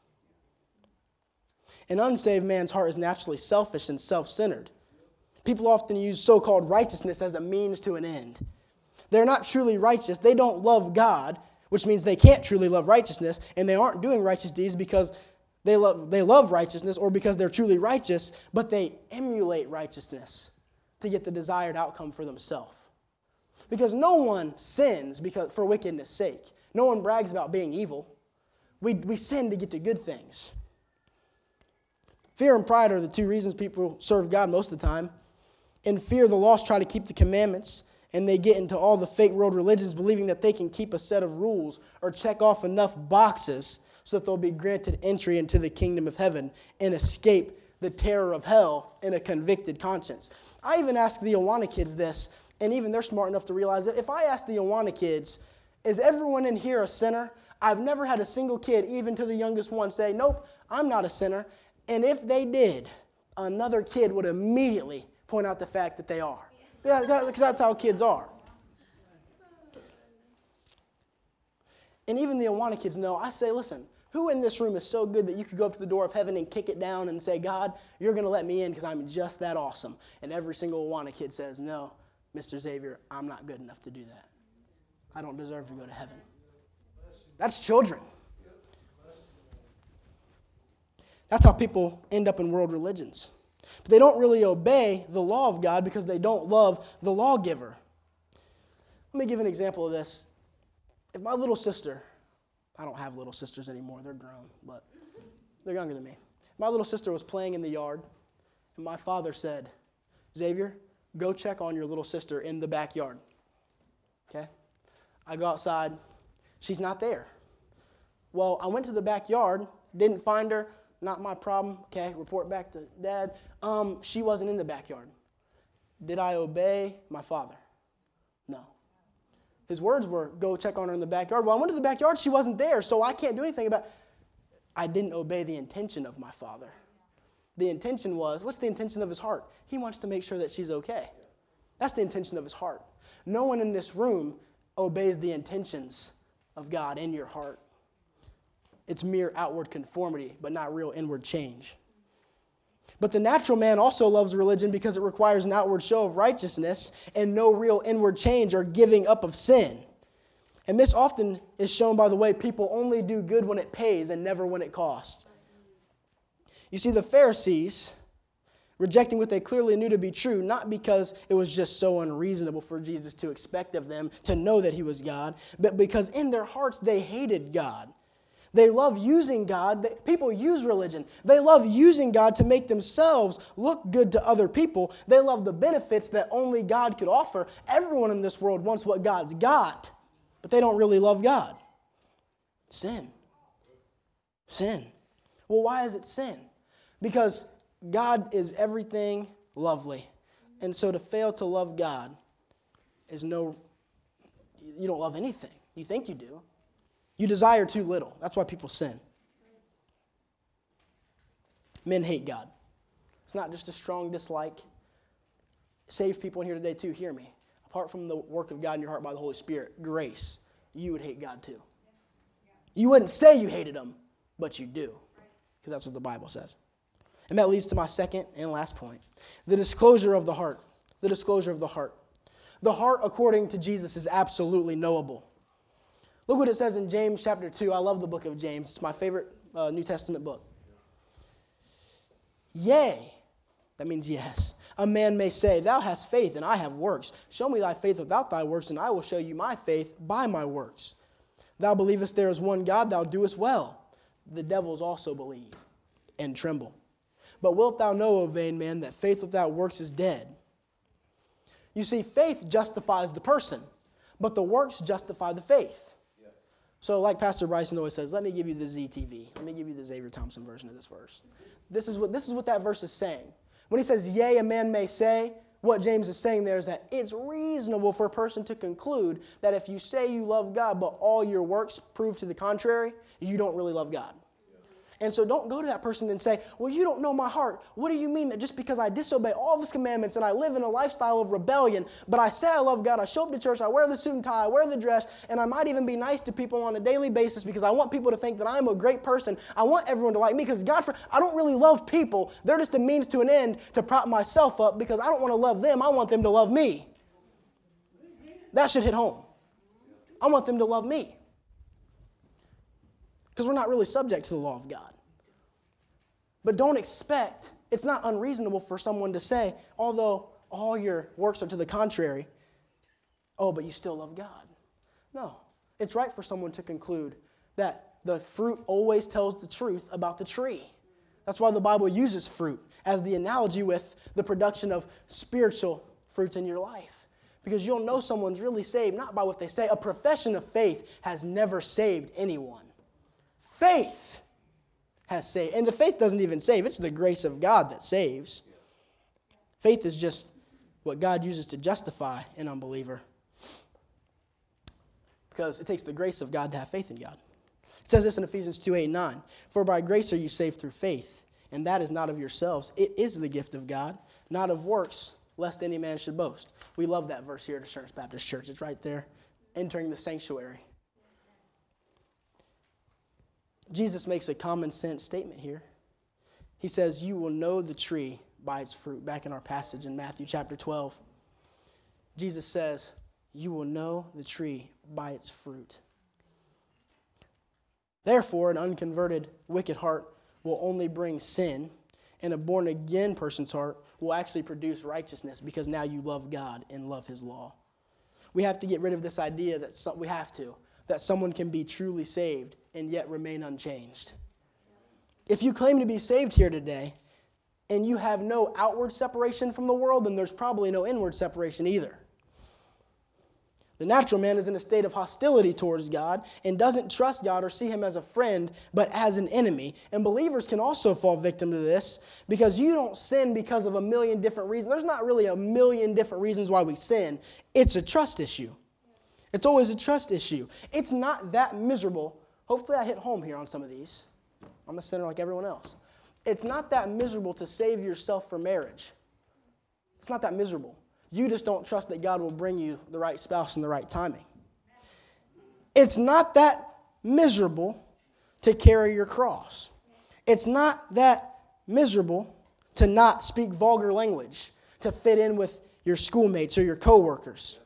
An unsaved man's heart is naturally selfish and self-centered. People often use so-called righteousness as a means to an end. They're not truly righteous. They don't love God, which means they can't truly love righteousness, and they aren't doing righteous deeds because they love, they love righteousness or because they're truly righteous, but they emulate righteousness to get the desired outcome for themselves. Because no one sins because for wickedness' sake. No one brags about being evil. We, we sin to get to good things. Fear and pride are the two reasons people serve God most of the time. In fear, the lost try to keep the commandments, and they get into all the fake world religions believing that they can keep a set of rules or check off enough boxes so that they'll be granted entry into the kingdom of heaven and escape the terror of hell in a convicted conscience. I even asked the Awana kids this, and even they're smart enough to realize that if I ask the Awana kids, is everyone in here a sinner? I've never had a single kid, even to the youngest one, say, nope, I'm not a sinner. And if they did, another kid would immediately point out the fact that they are. Because that's how kids are. And even the Awana kids know, I say, listen, who in this room is so good that you could go up to the door of heaven and kick it down and say, God, you're going to let me in because I'm just that awesome? And every single Awana kid says, no, Mister Xavier, I'm not good enough to do that. I don't deserve to go to heaven. That's children. That's how people end up in world religions. But they don't really obey the law of God because they don't love the lawgiver. Let me give an example of this. If my little sister, I don't have little sisters anymore, they're grown, but they're younger than me. My little sister was playing in the yard, and my father said, Xavier, go check on your little sister in the backyard. Okay? I go outside. She's not there. Well, I went to the backyard, didn't find her. Not my problem. Okay, report back to Dad. Um, she wasn't in the backyard. Did I obey my father? No. His words were, go check on her in the backyard. Well, I went to the backyard. She wasn't there, so I can't do anything about it. I didn't obey the intention of my father. The intention was, what's the intention of his heart? He wants to make sure that she's okay. That's the intention of his heart. No one in this room obeys the intentions of God in your heart. It's mere outward conformity, but not real inward change. But the natural man also loves religion because it requires an outward show of righteousness and no real inward change or giving up of sin. And this often is shown by the way people only do good when it pays and never when it costs. You see, the Pharisees, rejecting what they clearly knew to be true, not because it was just so unreasonable for Jesus to expect of them to know that he was God, but because in their hearts they hated God. They love using God. People use religion. They love using God to make themselves look good to other people. They love the benefits that only God could offer. Everyone in this world wants what God's got, but they don't really love God. Sin. Sin. Well, why is it sin? Because God is everything lovely. And so to fail to love God is no, you don't love anything. You think you do. You desire too little. That's why people sin. Men hate God. It's not just a strong dislike. Saved people in here today too, hear me. Apart from the work of God in your heart by the Holy Spirit, grace, you would hate God too. You wouldn't say you hated him, but you do. Because that's what the Bible says. And that leads to my second and last point. The disclosure of the heart. The disclosure of the heart. The heart, according to Jesus, is absolutely knowable. Look what it says in James chapter two. I love the book of James. It's my favorite uh, New Testament book. Yea, that means yes. A man may say, thou hast faith and I have works. Show me thy faith without thy works, and I will show you my faith by my works. Thou believest there is one God, thou doest well. The devils also believe and tremble. But wilt thou know, O vain man, that faith without works is dead? You see, faith justifies the person, but the works justify the faith. So like Pastor Bryson always says, let me give you the Z T V. Let me give you the Xavier Thompson version of this verse. This is what, this is what that verse is saying. When he says, yea, a man may say, what James is saying there is that it's reasonable for a person to conclude that if you say you love God, but all your works prove to the contrary, you don't really love God. And so don't go to that person and say, well, you don't know my heart. What do you mean that just because I disobey all of his commandments and I live in a lifestyle of rebellion, but I say I love God, I show up to church, I wear the suit and tie, I wear the dress, and I might even be nice to people on a daily basis because I want people to think that I'm a great person. I want everyone to like me because God, for, I don't really love people. They're just a means to an end to prop myself up because I don't want to love them. I want them to love me. That should hit home. I want them to love me. Because we're not really subject to the law of God. But don't expect, it's not unreasonable for someone to say, although all your works are to the contrary, oh, but you still love God. No. It's right for someone to conclude that the fruit always tells the truth about the tree. That's why the Bible uses fruit as the analogy with the production of spiritual fruits in your life. Because you'll know someone's really saved, not by what they say. A profession of faith has never saved anyone. Faith has saved. And the faith doesn't even save. It's the grace of God that saves. Faith is just what God uses to justify an unbeliever. Because it takes the grace of God to have faith in God. It says this in Ephesians two, eight, and nine. For by grace are you saved through faith, and that is not of yourselves. It is the gift of God, not of works, lest any man should boast. We love that verse here at Assurance Baptist Church. It's right there, entering the sanctuary. Jesus makes a common sense statement here. He says, you will know the tree by its fruit. Back in our passage in Matthew chapter twelve. Jesus says, you will know the tree by its fruit. Therefore, an unconverted, wicked heart will only bring sin, and a born-again person's heart will actually produce righteousness because now you love God and love His law. We have to get rid of this idea that some, we have to, that someone can be truly saved and yet remain unchanged. If you claim to be saved here today and you have no outward separation from the world, then there's probably no inward separation either. The natural man is in a state of hostility towards God and doesn't trust God or see Him as a friend, but as an enemy. And believers can also fall victim to this because you don't sin because of a million different reasons. There's not really a million different reasons why we sin. It's a trust issue. It's always a trust issue. It's not that miserable. Hopefully I hit home here on some of these. I'm a sinner like everyone else. It's not that miserable to save yourself for marriage. It's not that miserable. You just don't trust that God will bring you the right spouse in the right timing. It's not that miserable to carry your cross. It's not that miserable to not speak vulgar language, to fit in with your schoolmates or your coworkers.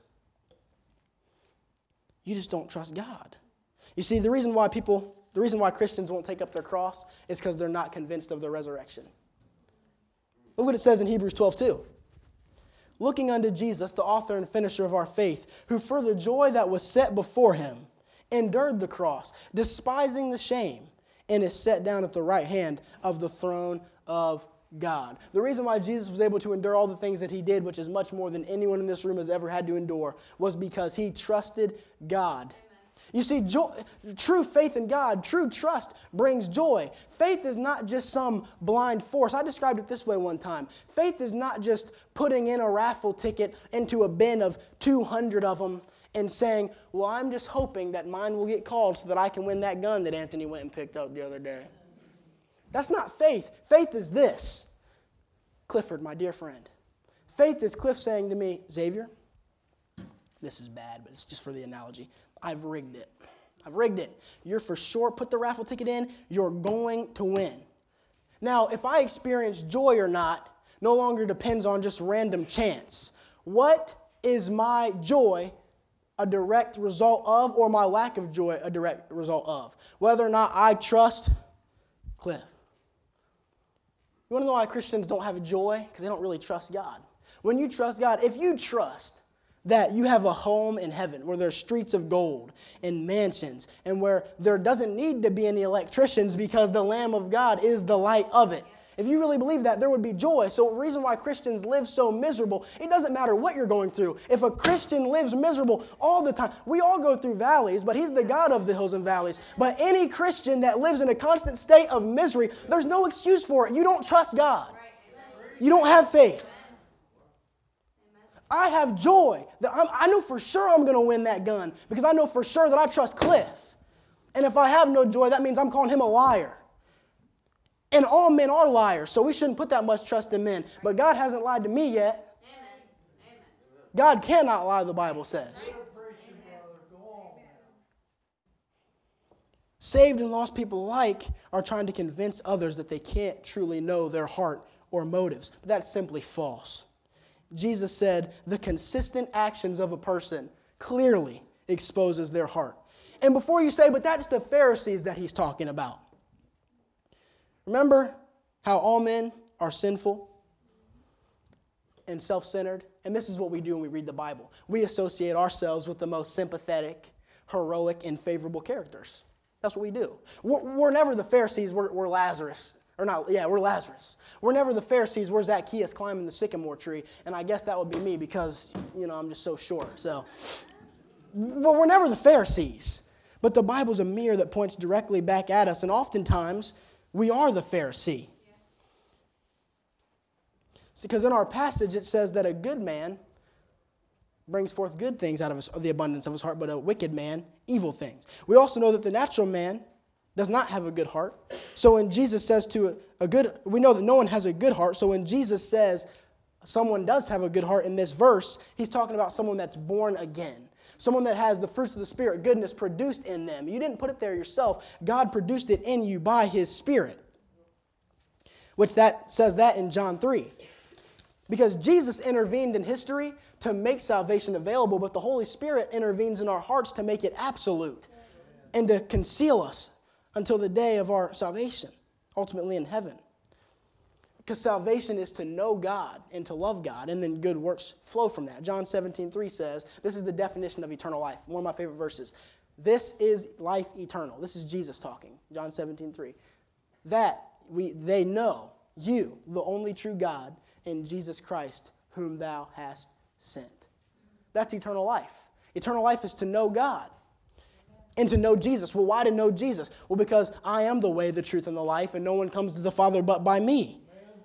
You just don't trust God. You see, the reason why people, the reason why Christians won't take up their cross is because they're not convinced of the resurrection. Look what it says in Hebrews twelve two. Looking unto Jesus, the author and finisher of our faith, who for the joy that was set before Him endured the cross, despising the shame, and is set down at the right hand of the throne of God. The reason why Jesus was able to endure all the things that He did, which is much more than anyone in this room has ever had to endure, was because He trusted God. You see, joy, true faith in God, true trust brings joy. Faith is not just some blind force. I described it this way one time. Faith is not just putting in a raffle ticket into a bin of two hundred of them and saying, well, I'm just hoping that mine will get called so that I can win that gun that Anthony went and picked up the other day. That's not faith. Faith is this. Clifford, my dear friend. Faith is Cliff saying to me, Xavier, this is bad, but it's just for the analogy. I've rigged it. I've rigged it. You're for sure, put the raffle ticket in, you're going to win. Now, if I experience joy or not, no longer depends on just random chance. What is my joy a direct result of, or my lack of joy a direct result of? Whether or not I trust Cliff. You want to know why Christians don't have joy? Because they don't really trust God. When you trust God, if you trust that you have a home in heaven where there's streets of gold and mansions and where there doesn't need to be any electricians because the Lamb of God is the light of it. If you really believe that, there would be joy. So the reason why Christians live so miserable, it doesn't matter what you're going through. If a Christian lives miserable all the time, we all go through valleys, but He's the God of the hills and valleys. But any Christian that lives in a constant state of misery, there's no excuse for it. You don't trust God. You don't have faith. I have joy that I'm, I know for sure I'm going to win that gun because I know for sure that I trust Cliff. And if I have no joy, that means I'm calling him a liar. And all men are liars, so we shouldn't put that much trust in men. But God hasn't lied to me yet. Amen. God cannot lie, the Bible says. Saved and lost people alike are trying to convince others that they can't truly know their heart or motives. But that's simply false. Jesus said the consistent actions of a person clearly exposes their heart. And before you say, but that's the Pharisees that He's talking about. Remember how all men are sinful and self-centered? And this is what we do when we read the Bible. We associate ourselves with the most sympathetic, heroic, and favorable characters. That's what we do. We're, we're never the Pharisees, we're, we're Lazarus. Or not, yeah, we're Lazarus. We're never the Pharisees, we're Zacchaeus climbing the sycamore tree. And I guess that would be me because, you know, I'm just so short. So, but we're never the Pharisees. But the Bible's a mirror that points directly back at us. And oftentimes, we are the Pharisee. Because in our passage, it says that a good man brings forth good things out of, his, of the abundance of his heart, but a wicked man, evil things. We also know that the natural man does not have a good heart. So when Jesus says to a, a good, we know that no one has a good heart. So when Jesus says someone does have a good heart in this verse, he's talking about someone that's born again. Someone that has the fruits of the Spirit, goodness produced in them. You didn't put it there yourself. God produced it in you by His Spirit. Which that says that in John three. Because Jesus intervened in history to make salvation available, but the Holy Spirit intervenes in our hearts to make it absolute and to conceal us until the day of our salvation, ultimately in heaven. Because salvation is to know God and to love God, and then good works flow from that. John seventeen three says, this is the definition of eternal life, one of my favorite verses. This is life eternal. This is Jesus talking, John seventeen three. That we they know you, the only true God, and Jesus Christ, whom thou hast sent. That's eternal life. Eternal life is to know God and to know Jesus. Well, why to know Jesus? Well, because I am the way, the truth, and the life, and no one comes to the Father but by me.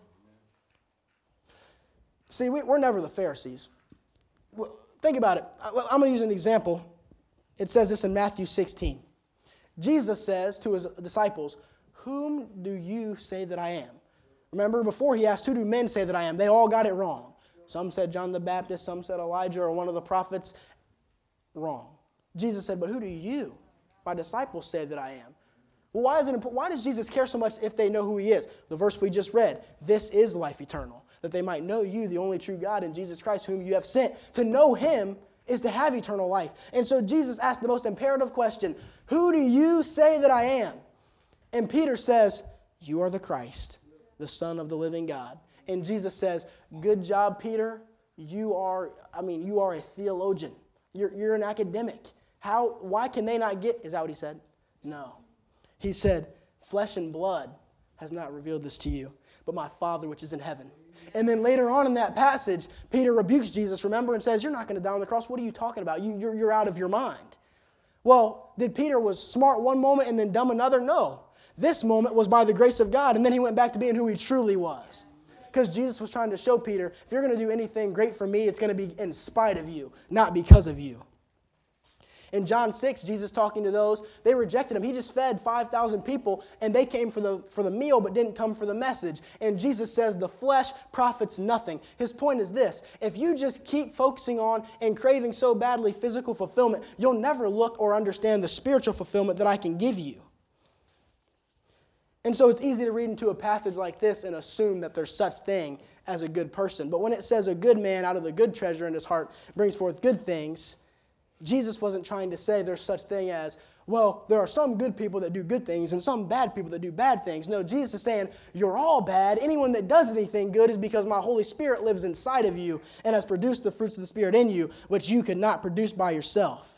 See, we, we're never the Pharisees. Well, think about it. I, I'm going to use an example. It says this in Matthew sixteen. Jesus says to His disciples, whom do you say that I am? Remember, before He asked, who do men say that I am? They all got it wrong. Some said John the Baptist, some said Elijah or one of the prophets. Wrong. Jesus said, but who do you, my disciples, say that I am? Well, why is it important? Why does Jesus care so much if they know who He is? The verse we just read, this is life eternal, that they might know you, the only true God, and Jesus Christ, whom you have sent. To know Him is to have eternal life. And so Jesus asked the most imperative question, who do you say that I am? And Peter says, you are the Christ, the Son of the living God. And Jesus says, good job, Peter. You are, I mean, you are a theologian. You're, you're an academic. How, why can they not get, is that what He said? No. He said, flesh and blood has not revealed this to you, but my Father which is in heaven. And then later on in that passage, Peter rebukes Jesus, remember, and says, you're not going to die on the cross. What are you talking about? You, you're, you're out of your mind. Well, did Peter was smart one moment and then dumb another? No. This moment was by the grace of God, and then he went back to being who he truly was. Because Jesus was trying to show Peter, if you're going to do anything great for me, it's going to be in spite of you, not because of you. In John six, Jesus talking to those, they rejected Him. He just fed five thousand people, and they came for the, for the meal but didn't come for the message. And Jesus says the flesh profits nothing. His point is this, if you just keep focusing on and craving so badly physical fulfillment, you'll never look or understand the spiritual fulfillment that I can give you. And so it's easy to read into a passage like this and assume that there's such thing as a good person. But when it says a good man out of the good treasure in his heart brings forth good things, Jesus wasn't trying to say there's such thing as, well, there are some good people that do good things and some bad people that do bad things. No, Jesus is saying, you're all bad. Anyone that does anything good is because my Holy Spirit lives inside of you and has produced the fruits of the Spirit in you, which you could not produce by yourself.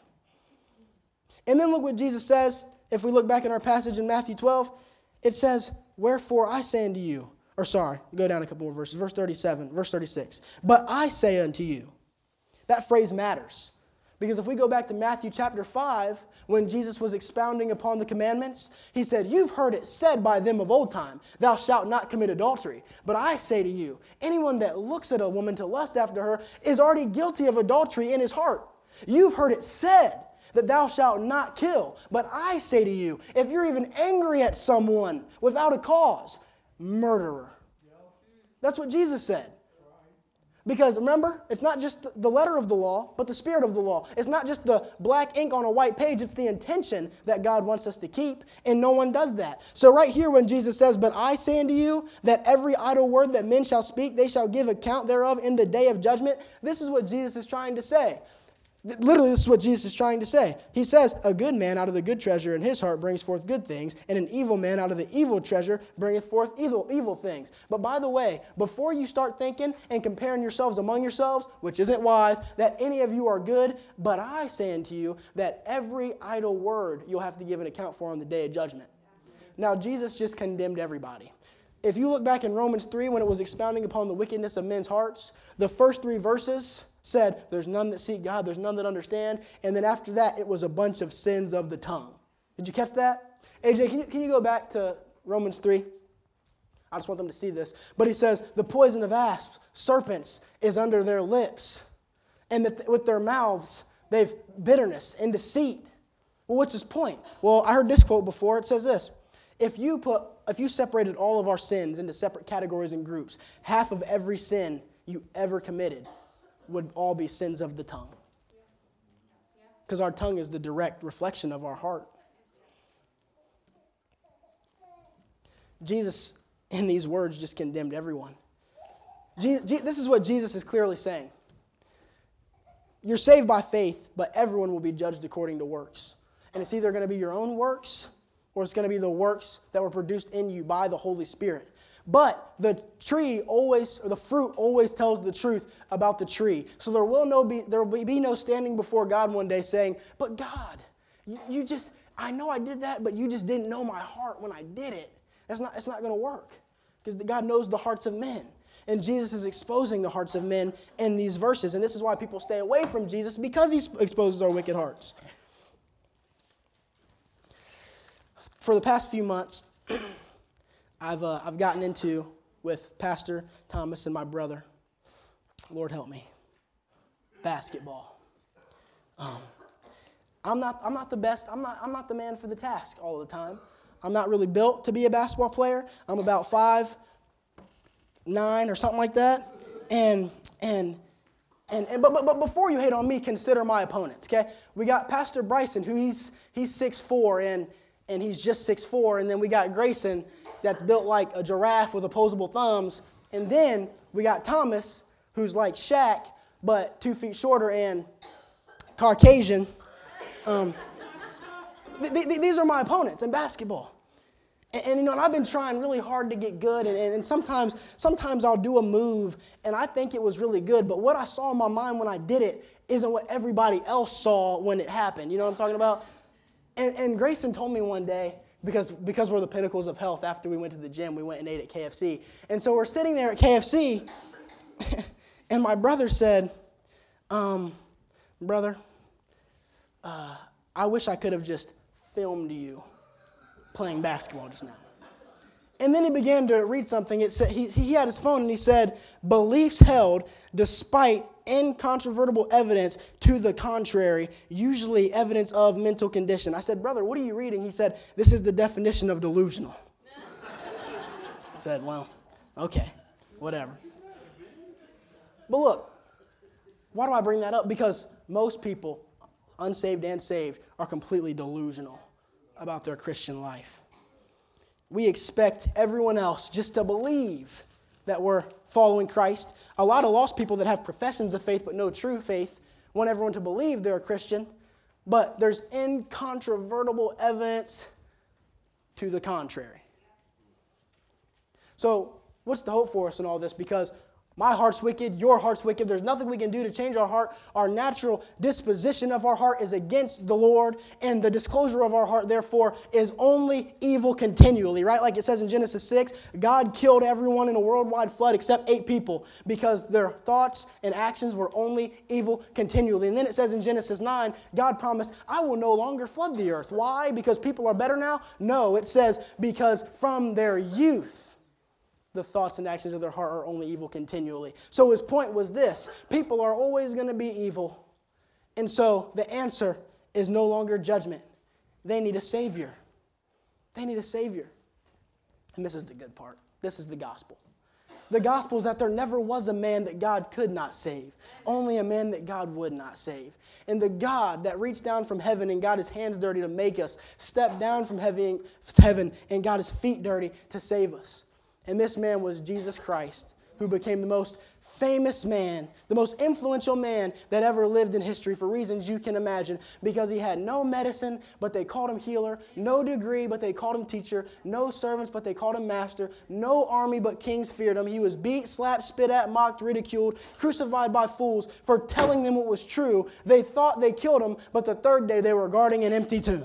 And then look what Jesus says. If we look back in our passage in Matthew twelve, it says, wherefore I say unto you, or sorry, go down a couple more verses, verse thirty-seven, verse thirty-six. But I say unto you. That phrase matters. Because if we go back to Matthew chapter five, when Jesus was expounding upon the commandments, He said, you've heard it said by them of old time, thou shalt not commit adultery. But I say to you, anyone that looks at a woman to lust after her is already guilty of adultery in his heart. You've heard it said that thou shalt not kill. But I say to you, if you're even angry at someone without a cause, murderer. That's what Jesus said. Because remember, it's not just the letter of the law, but the spirit of the law. It's not just the black ink on a white page. It's the intention that God wants us to keep, and no one does that. So right here when Jesus says, but I say unto you that every idle word that men shall speak, they shall give account thereof in the day of judgment. This is what Jesus is trying to say. Literally, this is what Jesus is trying to say. He says, a good man out of the good treasure in his heart brings forth good things, and an evil man out of the evil treasure bringeth forth evil, evil things. But by the way, before you start thinking and comparing yourselves among yourselves, which isn't wise, that any of you are good, but I say unto you that every idle word you'll have to give an account for on the day of judgment. Now, Jesus just condemned everybody. If you look back in Romans three, when it was expounding upon the wickedness of men's hearts, the first three verses said, there's none that seek God, there's none that understand. And then after that, it was a bunch of sins of the tongue. Did you catch that? A J, can you, can you go back to Romans three? I just want them to see this. But he says, the poison of asps, serpents, is under their lips. And that with their mouths, they've bitterness and deceit. Well, what's his point? Well, I heard this quote before. It says this. If you put, if you separated all of our sins into separate categories and groups, half of every sin you ever committed would all be sins of the tongue. Because our tongue is the direct reflection of our heart. Jesus, in these words, just condemned everyone. Je- Je- this is what Jesus is clearly saying. You're saved by faith, but everyone will be judged according to works. And it's either going to be your own works, or it's going to be the works that were produced in you by the Holy Spirit. But the tree always, or the fruit always tells the truth about the tree. So there will no be, there will be no standing before God one day saying, but God, you, you just, I know I did that, but you just didn't know my heart when I did it. That's not, it's not going to work. Because God knows the hearts of men. And Jesus is exposing the hearts of men in these verses. And this is why people stay away from Jesus, because he exposes our wicked hearts. For the past few months, I've uh, I've gotten into with Pastor Thomas and my brother, Lord help me, basketball. Um, I'm not I'm not the best. I'm not I'm not the man for the task all the time. I'm not really built to be a basketball player. I'm about five nine or something like that. And and and, and but, but but before you hate on me, consider my opponents. Okay, we got Pastor Bryson, who he's he's six four and and he's just six four, and then we got Grayson, that's built like a giraffe with opposable thumbs, and then we got Thomas, who's like Shaq but two feet shorter and Caucasian. Um, th- th- these are my opponents in basketball. And, and you know, and I've been trying really hard to get good, and, and, and sometimes, sometimes I'll do a move, and I think it was really good, but what I saw in my mind when I did it isn't what everybody else saw when it happened. You know what I'm talking about? And, and Grayson told me one day, because, because we're the pinnacles of health, after we went to the gym, we went and ate at K F C. And so we're sitting there at K F C, and my brother said, um, brother, uh, I wish I could have just filmed you playing basketball just now. And then he began to read something. It said he, he had his phone, and he said, beliefs held despite incontrovertible evidence to the contrary, usually evidence of mental condition. I said, brother, what are you reading? He said, this is the definition of delusional. I said, well, okay, whatever. But look, why do I bring that up? Because most people, unsaved and saved, are completely delusional about their Christian life. We expect everyone else just to believe that we're following Christ. A lot of lost people that have professions of faith but no true faith want everyone to believe they're a Christian, but there's incontrovertible evidence to the contrary. So what's the hope for us in all this? Because my heart's wicked, your heart's wicked. There's nothing we can do to change our heart. Our natural disposition of our heart is against the Lord, and the disclosure of our heart, therefore, is only evil continually, right? Like it says in Genesis six, God killed everyone in a worldwide flood except eight people because their thoughts and actions were only evil continually. And then it says in Genesis nine, God promised, I will no longer flood the earth. Why? Because people are better now? No, it says because from their youth, the thoughts and actions of their heart are only evil continually. So his point was this: people are always going to be evil. And so the answer is no longer judgment. They need a Savior. They need a Savior. And this is the good part. This is the gospel. The gospel is that there never was a man that God could not save. Only a man that God would not save. And the God that reached down from heaven and got his hands dirty to make us, stepped down from heaven and got his feet dirty to save us. And this man was Jesus Christ, who became the most famous man, the most influential man that ever lived in history for reasons you can imagine, because he had no medicine, but they called him healer, no degree, but they called him teacher, no servants, but they called him master, no army, but kings feared him. He was beat, slapped, spit at, mocked, ridiculed, crucified by fools for telling them what was true. They thought they killed him, but the third day they were guarding an empty tomb.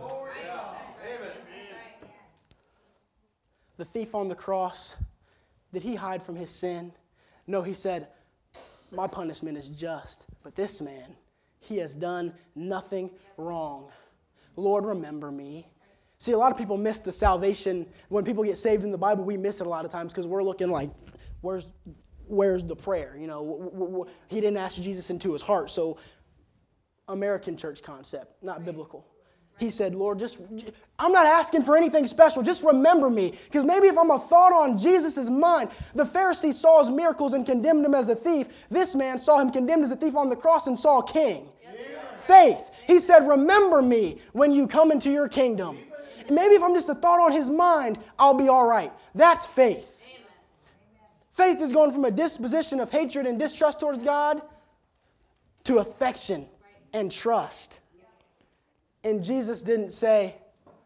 The thief on the cross, did he hide from his sin? No, he said, my punishment is just, but this man, he has done nothing wrong. Lord, remember me. See, a lot of people miss the salvation. When people get saved in the Bible, we miss it a lot of times because we're looking like, where's, where's the prayer? You know, w- w- w- he didn't ask Jesus into his heart, so American church concept, not biblical. He said, Lord, just, I'm not asking for anything special. Just remember me. Because maybe if I'm a thought on Jesus' mind, the Pharisees saw his miracles and condemned him as a thief. This man saw him condemned as a thief on the cross and saw a king. Yes. Faith. He said, remember me when you come into your kingdom. And maybe if I'm just a thought on his mind, I'll be all right. That's faith. Amen. Faith is going from a disposition of hatred and distrust towards God to affection and trust. And Jesus didn't say,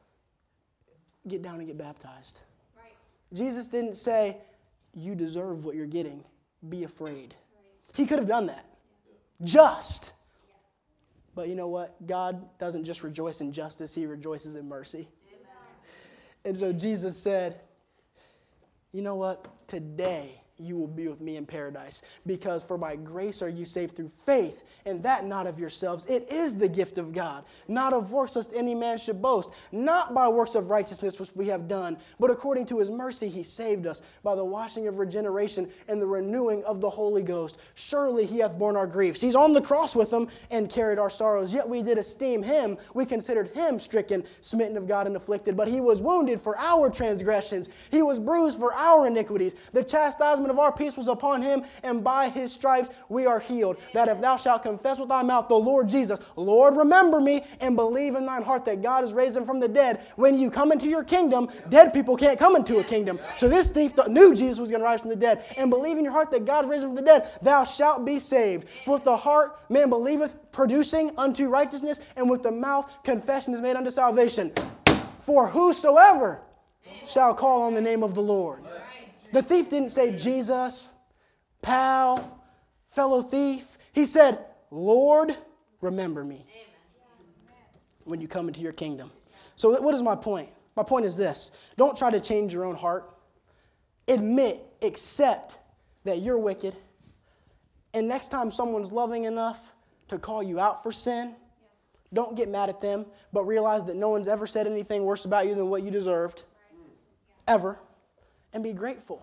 get down and get baptized. Right. Jesus didn't say, you deserve what you're getting. Be afraid. Right. He could have done that. Yeah. Just. Yeah. But you know what? God doesn't just rejoice in justice. He rejoices in mercy. Amen. And so Jesus said, you know what? Today you will be with me in paradise, because for by grace are you saved through faith, and that not of yourselves. It is the gift of God, not of works lest any man should boast, not by works of righteousness which we have done, but according to his mercy he saved us by the washing of regeneration and the renewing of the Holy Ghost. Surely he hath borne our griefs. He's on the cross with them and carried our sorrows. Yet we did esteem him. We considered him stricken, smitten of God, and afflicted. But he was wounded for our transgressions. He was bruised for our iniquities. The chastisement of our peace was upon him, and by his stripes we are healed. That if thou shalt confess with thy mouth the Lord Jesus, Lord, remember me, and believe in thine heart that God has raised him from the dead, when you come into your kingdom, dead people can't come into a kingdom. So this thief knew Jesus was going to rise from the dead. And believe in your heart that God has raised him from the dead, thou shalt be saved. For with the heart man believeth, producing unto righteousness, and with the mouth confession is made unto salvation. For whosoever shall call on the name of the Lord. The thief didn't say, Jesus, pal, fellow thief. He said, Lord, remember me when you come into your kingdom. So what is my point? My point is this. Don't try to change your own heart. Admit, accept that you're wicked. And next time someone's loving enough to call you out for sin, don't get mad at them, but realize that no one's ever said anything worse about you than what you deserved. Ever. And be grateful.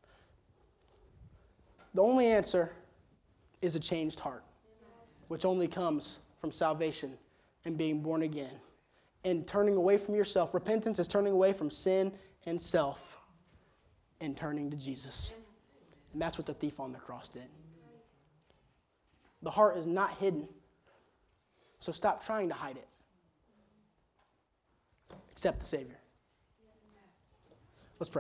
The only answer is a changed heart, which only comes from salvation and being born again and turning away from yourself. Repentance is turning away from sin and self and turning to Jesus. And that's what the thief on the cross did. The heart is not hidden, so stop trying to hide it. Accept the Savior. Let's pray.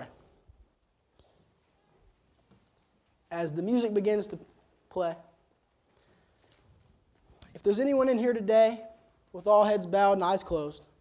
As the music begins to play, if there's anyone in here today with all heads bowed and eyes closed,